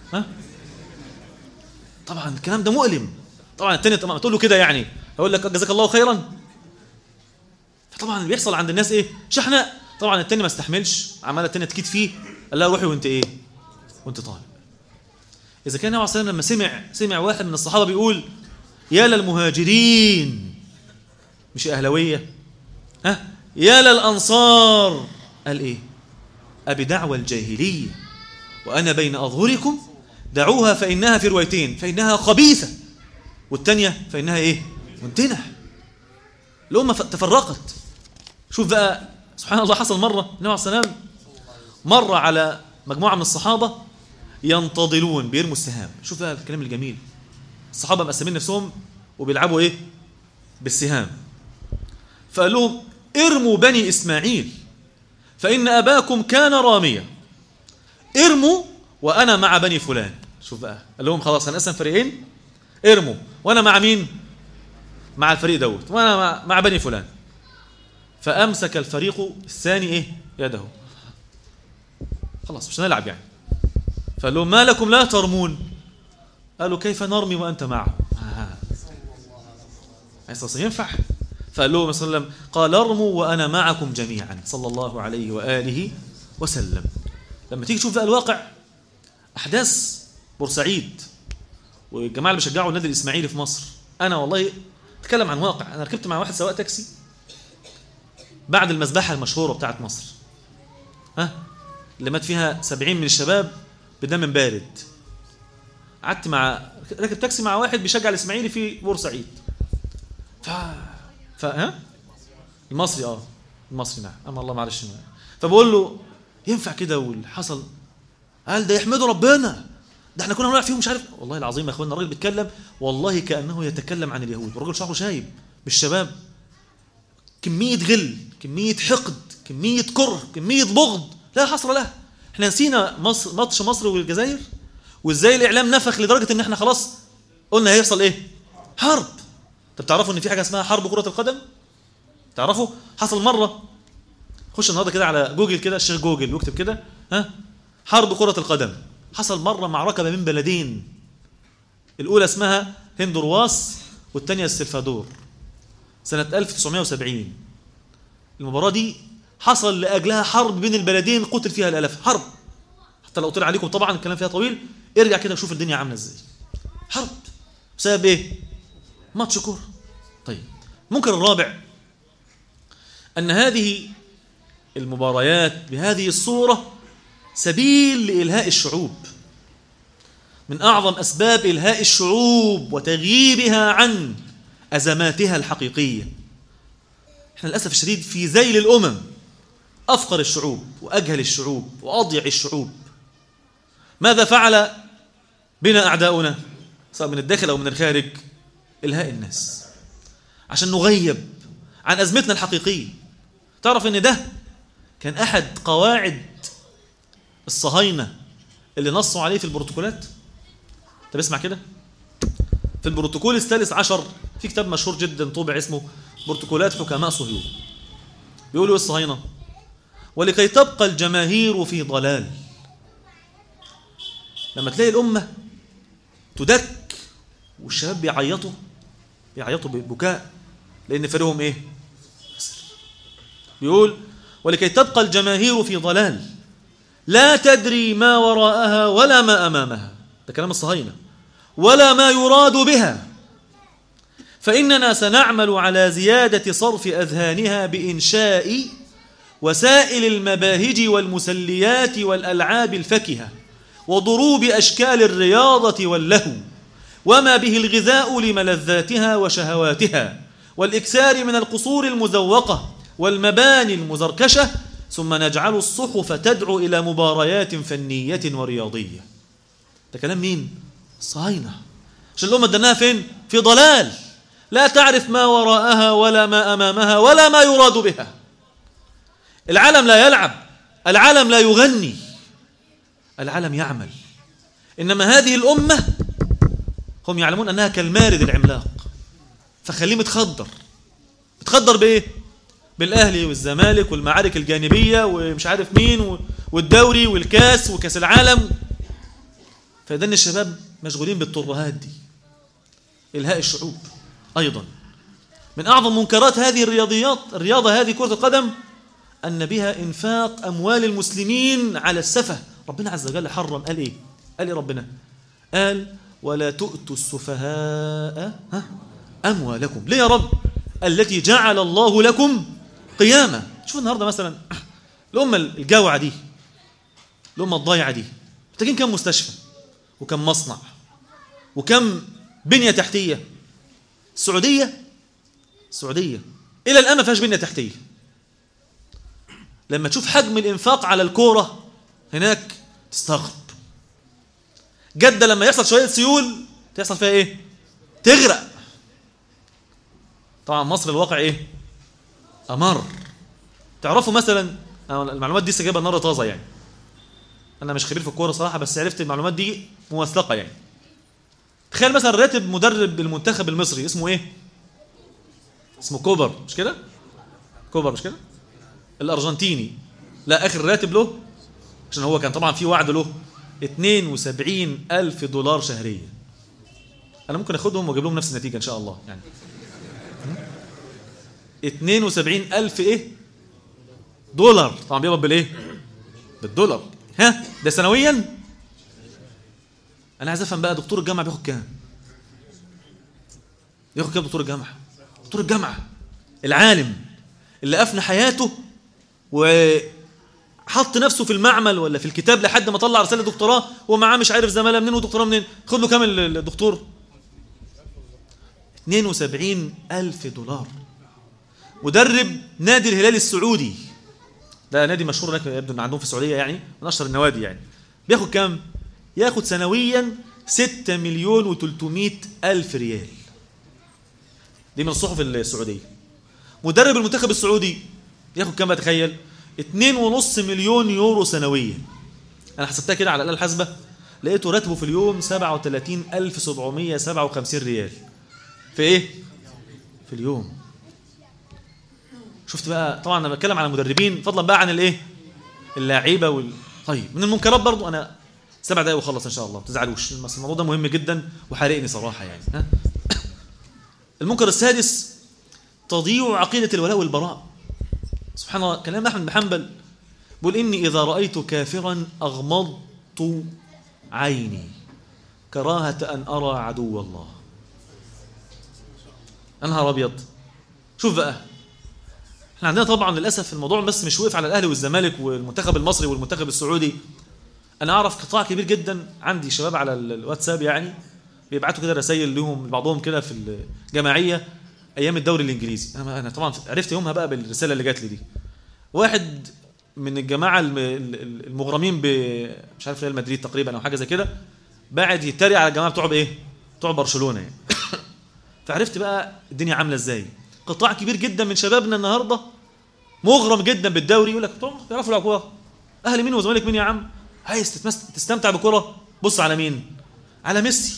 طبعا الكلام ده مؤلم. طبعا التاني طبعا تقول له كده يعني هيقول لك جزاك الله خيرا. فطبعا اللي بيحصل عند الناس ايه؟ شحناء. طبعا التاني ما استحملش، عماله التاني تكيد فيه، قال لها روحي وانت ايه؟ وانت طالب. اذا كان النبي عليه الصلاه والسلام لما سمع واحد من الصحابه بيقول يا للمهاجرين، مش اهلاويه، يا للانصار، قال ايه؟ أبدعوى الجاهليه وانا بين اظهركم دعوها فانها في روايتين فانها خبيثه، والثانيه فانها ايه؟ منتنه. الامه تفرقت. شوف بقى سبحان الله، حصل مره النبي عليه الصلاه والسلام مر على مجموعه من الصحابه ينتظلون بيرموا السهام. شوف بقى الكلام الجميل. الصحابه مقسمين نفسهم وبيلعبوا ايه؟ بالسهام. فقال لهم ارموا بني اسماعيل فان اباكم كان راميا، ارموا وانا مع بني فلان. شوف بقى قال لهم خلاص هنقسم فريقين، ارموا وانا مع مين؟ مع الفريق دوت، وانا مع بني فلان. فامسك الفريق الثاني ايه؟ يده. خلاص مش هنلعب يعني. فقال لهم ما لكم لا ترمون؟ قالوا كيف نرمي وانت معه؟ ينفع؟ فقال لهم صلى الله عليه وسلم قال ارموا وانا معكم جميعا صلى الله عليه واله وسلم. لما تيجي تشوف بقى الواقع، احداث بورسعيد والجماعه اللي بيشجعوا النادي الاسماعيلي في مصر، انا والله اتكلم عن واقع. انا ركبت مع واحد سواق تاكسي بعد المذبحه المشهوره بتاعت مصر، اللي مات فيها 70 من الشباب بدم بارد. قعدت راكب تاكسي مع واحد بيشجع الاسماعيلي في بورسعيد. المصري المصري نعم، اما الله معلش. فبقول له ينفع كده واللي حصل؟ قال ده يحمدوا ربنا، ده احنا كنا بنلعب فيهم مش عارف. والله العظيم يا اخوانا الراجل بيتكلم والله كانه يتكلم عن اليهود، والراجل شعره شايب بالشباب. كمية غل، كمية حقد، كمية كره، كمية بغض لا حصر لها. احنا نسينا ماتش مصر والجزائر، وازاي الاعلام نفخ لدرجة ان احنا خلاص قلنا هيحصل ايه؟ حرب. طب تعرفوا ان في حاجة اسمها حرب كرة القدم؟ تعرفوا؟ حصل مرة، خش النهارده كده على جوجل كده، الشيخ جوجل، واكتب كده حرب كرة القدم. حصل مرة معركة بين بلدين، الأولى اسمها هندرواس والثانية السلفادور، سنة 1970. المباراة دي حصل لأجلها حرب بين البلدين قتل فيها الآلاف. حرب، حتى لو طلع عليكم طبعا الكلام فيها طويل، ارجع كده وشوف الدنيا عاملة ازاي. حرب بسبب ايه؟ ماتش كورة. طيب، المنكر الرابع أن هذه المباريات بهذه الصورة سبيل لإلهاء الشعوب، من أعظم أسباب إلهاء الشعوب وتغييبها عن أزماتها الحقيقية. احنا للأسف الشديد في ذيل الأمم، أفقر الشعوب وأجهل الشعوب وأضيع الشعوب. ماذا فعل بنا أعداؤنا سواء من الداخل أو من الخارج؟ إلهاء الناس عشان نغيب عن أزمتنا الحقيقية. تعرف أن ده كان أحد قواعد الصهاينة اللي نصوا عليه في البروتوكولات. طب اسمع كده، في البروتوكول الثالث عشر في كتاب مشهور جدا طبع اسمه بروتوكولات حكماء صهيون، بيقولوا الصهاينة: ولكي تبقى الجماهير في ضلال. لما تلاقي الأمة تدك والشباب بيعيطوا ببكاء لأن فريقهم إيه؟ بيقول: ولكي تبقى الجماهير في ضلال لا تدري ما وراءها ولا ما أمامها، ده كلام الصهاينة، ولا ما يراد بها، فإننا سنعمل على زيادة صرف أذهانها بإنشاء وسائل المباهج والمسليات والألعاب الفكهة وضروب أشكال الرياضة واللهو وما به الغذاء لملذاتها وشهواتها والإكثار من القصور المزوقة والمباني المزركشة، ثم نجعل الصحف تدعو إلى مباريات فنية ورياضية. ده كلام مين؟ الصهاينة. عشان الأمة دناها فين؟ في ضلال، لا تعرف ما وراءها ولا ما أمامها ولا ما يراد بها. العالم لا يلعب، العالم لا يغني، العالم يعمل. إنما هذه الأمة هم يعلمون أنها كالمارد العملاق، فخليه متخدر بإيه؟ بالأهلي والزمالك والمعارك الجانبية ومش عارف مين والدوري والكاس وكاس العالم. فإذن الشباب مشغولين بالترهات دي. إلهاء الشعوب أيضا من أعظم منكرات هذه الرياضة هذه كرة القدم، أن بها إنفاق أموال المسلمين على السفه. ربنا عز وجل حرم، قال إيه؟ قال إيه ربنا؟ قال: ولا تؤتوا السفهاء أموالكم. ليه يا رب؟ التي جعل الله لكم قيامة. شوف النهاردة مثلا الأمة الجاوعة دي، الأمة الضايعة دي، محتاجين كم مستشفى وكم مصنع وكم بنية تحتية. السعودية إلى الآن ما فيهاش بنية تحتية. لما تشوف حجم الإنفاق على الكورة هناك تستغرب. جدة لما يحصل شوية سيول تحصل فيها إيه؟ تغرق. طبعا مصر الواقع إيه؟ أمر. تعرفوا مثلا، المعلومات دي سجابة النهارده طازة يعني، أنا مش خبير في الكورة صراحة، بس عرفت المعلومات دي موثقة يعني. تخيل مثلا راتب مدرب المنتخب المصري اسمه إيه؟ اسمه كوبر، مش كده؟ كوبر مش كده؟ الأرجنتيني. لا، آخر راتب له، عشان هو كان طبعا في وعد له، 72,000 دولار شهريا. أنا ممكن أخدهم وأجيب لهم نفس النتيجة إن شاء الله يعني. 72,000 إيه؟ دولار. طبعا بيقبض بالإيه؟ بالدولار. ده سنويا. أنا عايز أفهم بقى، دكتور الجامعة بياخد كام؟ ياخد كام دكتور الجامعة؟ دكتور الجامعة العالم اللي أفنى حياته وحط نفسه في المعمل ولا في الكتاب لحد ما طلع رسالة دكتوراه ومعاه مش عارف زمالة منين ودكتوراه منين، خد له كام الدكتور؟ 72,000 دولار. مدرب نادي الهلال السعودي، ده نادي مشهور هناك يبدو ان عندهم في السعودية يعني، من أشهر النوادي يعني، بياخد كام؟ ياخد سنويا 6,300,000 ريال. دي من الصحف السعودية. مدرب المنتخب السعودي ياخد كام؟ بتخيل 2.5 مليون يورو سنويا. انا حسبتها كده على الاله الحاسبه، لقيته راتبه في اليوم 37757 ريال. في ايه؟ في اليوم. شفت بقى؟ طبعا انا بتكلم عن المدربين، فضلا بقى عن الايه؟ اللاعيبه طيب من المنكرات برضو، انا 7 دقايق وخلص ان شاء الله، ما تزعلوش، الموضوع ده مهم جدا وحارقني صراحه يعني. ها؟ المنكر السادس تضييع عقيده الولاء والبراء. سبحان الله، كلام احمد بن حنبل بيقول اني اذا رايت كافرا اغمضت عيني كراهه ان ارى عدو الله. انهار ابيض. شوف بقى، احنا عندنا طبعا للاسف الموضوع بس مش وقف على الاهلي والزمالك والمنتخب المصري والمنتخب السعودي. انا اعرف قطاع كبير جدا، عندي شباب على الواتساب يعني بيبعتوا كده رسائل لهم بعضهم كده في الجماعيه ايام الدوري الانجليزي. انا طبعا عرفت يومها بقى بالرساله اللي جات لي دي. واحد من الجماعه المغرمين مش عارف ريال مدريد تقريبا او حاجه زي كده، بعد يتريق على الجماعه بتوع بايه؟ بتوع برشلونه يعني. فعرفت بقى الدنيا عامله ازاي. قطاع كبير جدا من شبابنا النهارده مغرم جدا بالدوري، يقول لك بيعرفوا يلعبوا كوره، اهلي مين وزمالك مين يا عم؟ عايز تستمتع بكره؟ بص على مين؟ على ميسي،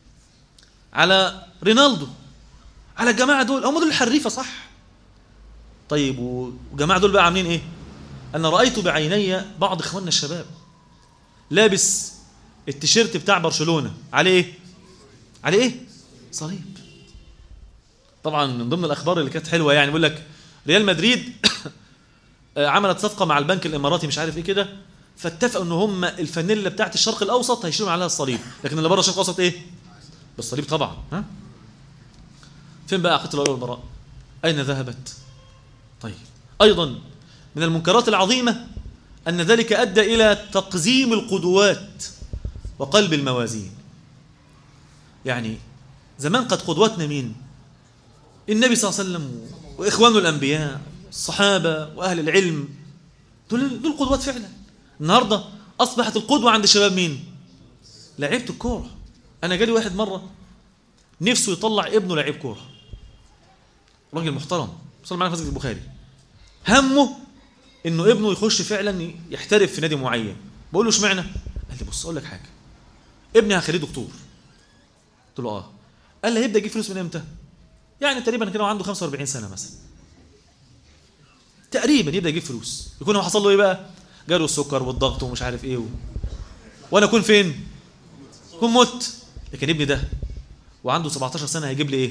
على رونالدو، على الجماعه دول، هم دول الحريفه صح. طيب والجماعه دول بقى عاملين ايه؟ انا رايت بعيني بعض اخواننا الشباب لابس التيشيرت بتاع برشلونه، عليه ايه؟ عليه ايه؟ صليب. طبعا من ضمن الاخبار اللي كانت حلوه يعني بيقول لك ريال مدريد عملت صفقه مع البنك الاماراتي مش عارف ايه كده، فاتفقوا ان هم الفانيلا بتاعت الشرق الاوسط هيشيلوا عليها الصليب، لكن اللي بره الشرق الاوسط ايه؟ بالصليب طبعا. ها؟ فين بقى عقيده الولاء والبراء؟ اين ذهبت؟ طيب ايضا من المنكرات العظيمه ان ذلك ادى الى تقزيم القدوات وقلب الموازين. يعني زمان قد قدوتنا مين؟ النبي صلى الله عليه وسلم واخوانه الانبياء، الصحابه واهل العلم، دول قدوات فعلا. النهارده اصبحت القدوه عند الشباب مين؟ لعيبه الكوره. انا جالي واحد مره نفسه يطلع ابنه لعيب كوره، راجل محترم صلى معانا في مسجد البخاري، همه انه ابنه يخش فعلا يحترف في نادي معين. بقول له اشمعنى؟ قال لي بص اقول لك حاجه، ابني هخليه دكتور. قلت له اه. قال لي هيبدا يجيب فلوس من امتى؟ يعني تقريبا كده عنده 45 سنه مثلا، تقريبا يبدا يجيب فلوس. يكون هو حصل له ايه بقى؟ جاله السكر والضغط ومش عارف ايه وانا اكون فين؟ اكون مت. لكن ابني ده وعنده 17 سنه هيجيب لي ايه؟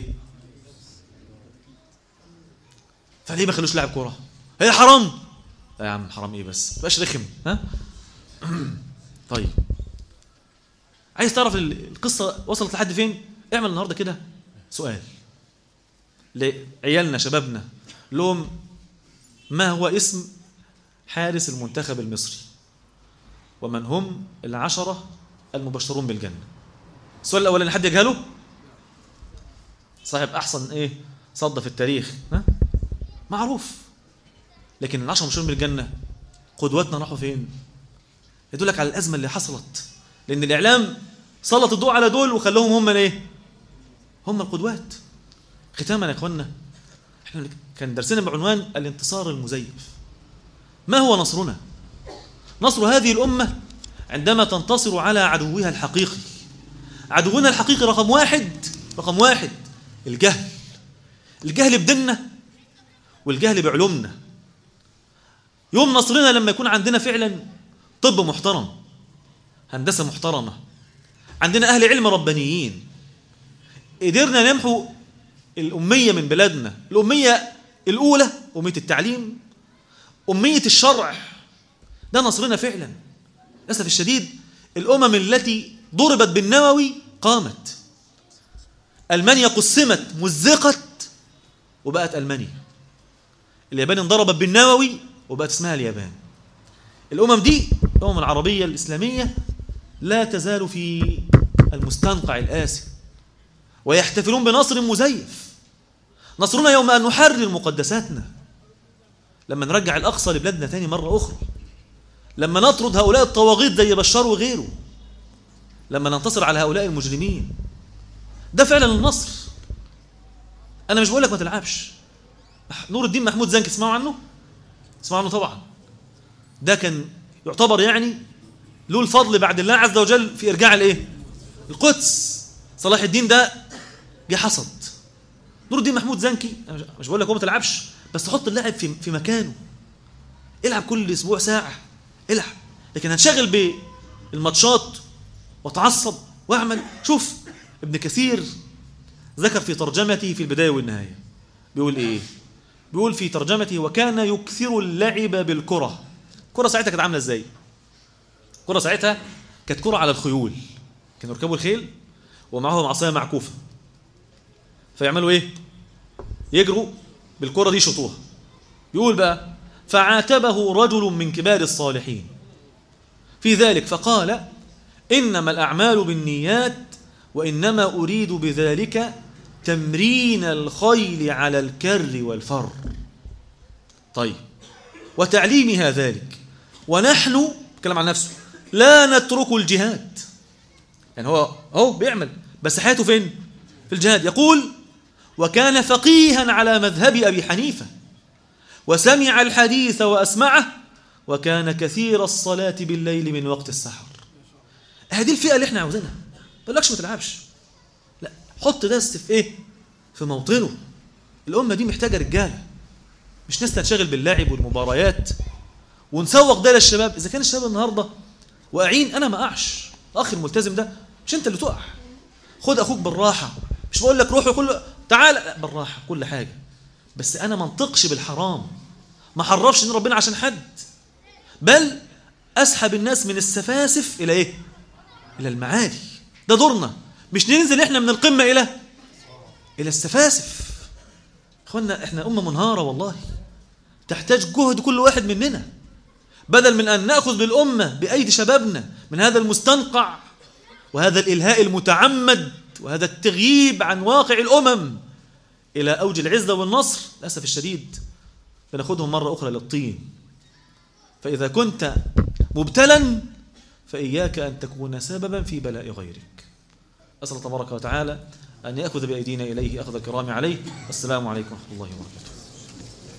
فليه ما خلوش لاعب كوره؟ هي حرام؟ لا يا عم حرام ايه بس؟ ما تبقاش رخم. ها؟ طيب عايز تعرف القصه وصلت لحد فين؟ اعمل النهارده كده سؤال لعيالنا شبابنا، لهم ما هو اسم حارس المنتخب المصري ومن هم 10 المبشرون بالجنه. السؤال الاولاني حد يجهله؟ صاحب احسن ايه صد في التاريخ، ها؟ معروف. لكن 10 المبشرون بالجنه قدوتنا راحوا فين؟ يدلك على الازمه اللي حصلت، لان الاعلام سلط الضوء على دول وخلاهم هم الايه؟ هم القدوات. ختاما يا اخوانا، احنا كان درسنا بعنوان الانتصار المزيف. ما هو نصرنا؟ نصر هذه الامه عندما تنتصر على عدوها الحقيقي. عدونا الحقيقي رقم واحد الجهل. الجهل بديننا والجهل بعلومنا. يوم نصرنا لما يكون عندنا فعلا طب محترم، هندسه محترمه، عندنا اهل علم ربانيين، قدرنا نمحو الاميه من بلادنا. الاميه الاولى اميه التعليم، اميه الشرع. ده نصرنا فعلا. للاسف الشديد الامم التي ضربت بالنووي قامت. المانيا قسمت مزقت وبقت المانيا. اليابان انضربت بالنووي وبقت اسمها اليابان. الامم دي الامم العربيه الاسلاميه لا تزال في المستنقع الآسي، ويحتفلون بنصر مزيف. نصرنا يوم أن نحرر مقدساتنا، لما نرجع الأقصى لبلادنا ثاني مرة أخرى، لما نطرد هؤلاء الطواغيت زي بشار وغيره، لما ننتصر على هؤلاء المجرمين. ده فعلا النصر. أنا مش بقول لك ما تلعبش، نور الدين محمود زنكي، تسمعوا عنه؟ تسمعوا عنه طبعا. ده كان يعتبر يعني له الفضل بعد الله عز وجل في إرجاع الإيه؟ القدس. صلاح الدين ده جه حصد. نور الدين محمود زنكي، أنا مش بقول لك هو ما تلعبش، بس حط اللاعب في مكانه. العب كل أسبوع ساعة، العب. لكن هنشغل بالماتشات واتعصب واعمل. شوف ابن كثير ذكر في ترجمته في البداية والنهاية، بيقول إيه؟ بيقول في ترجمته: وكان يكثر اللعب بالكرة. الكرة ساعتها كانت عاملة إزاي؟ الكرة ساعتها كانت كرة على الخيول، كانوا يركبوا الخيل ومعهم عصاية معكوفة، فيعملوا إيه؟ يجروا بالكرة دي يشوطوها. يقول بقى: فعاتبه رجل من كبار الصالحين في ذلك فقال: إنما الأعمال بالنيات، وإنما أريد بذلك تمرين الخيل على الكر والفر. طيب، وتعليمها ذلك، ونحن بيتكلم عن نفسه لا نترك الجهاد. يعني هو بيعمل، بس حياته فين؟ في الجهاد. يقول: وكان فقيها على مذهب أبي حنيفة، وسمع الحديث وأسمعه، وكان كثير الصلاة بالليل من وقت السحر. هذه الفئة اللي احنا عاوزينها. ما بقولكش ما تلعبش، لا، حط دست في ايه؟ في موطنه. الأمة دي محتاجة رجالة، مش ناس تنشغل باللعب والمباريات ونسوق ده للشباب. إذا كان الشباب النهاردة واقعين، أنا ما أقعش. الأخ الملتزم ده مش أنت اللي تقع. خد أخوك بالراحة، مش بقول لك روح وكل تعال بالراحة كل حاجة، بس أنا ما انطقش بالحرام، ما حرفش إن ربنا عشان حد، بل أسحب الناس من السفاسف إلى إيه؟ إلى المعالي. ده دورنا، مش ننزل إحنا من القمة إلى السفاسف. أخوانا إحنا أمة منهارة والله، تحتاج جهد كل واحد مننا، بدل من أن نأخذ بالأمة بأيدي شبابنا من هذا المستنقع وهذا الإلهاء المتعمد وهذا التغييب عن واقع الأمم إلى أوج العزة والنصر. للأسف الشديد بناخدهم مرة أخرى للطين. فإذا كنت مبتلا فإياك أن تكون سببا في بلاء غيرك. أسأل الله تبارك وتعالى أن يأخذ بأيدينا إليه أخذ الكرام عليه. السلام عليكم ورحمة الله وبركاته.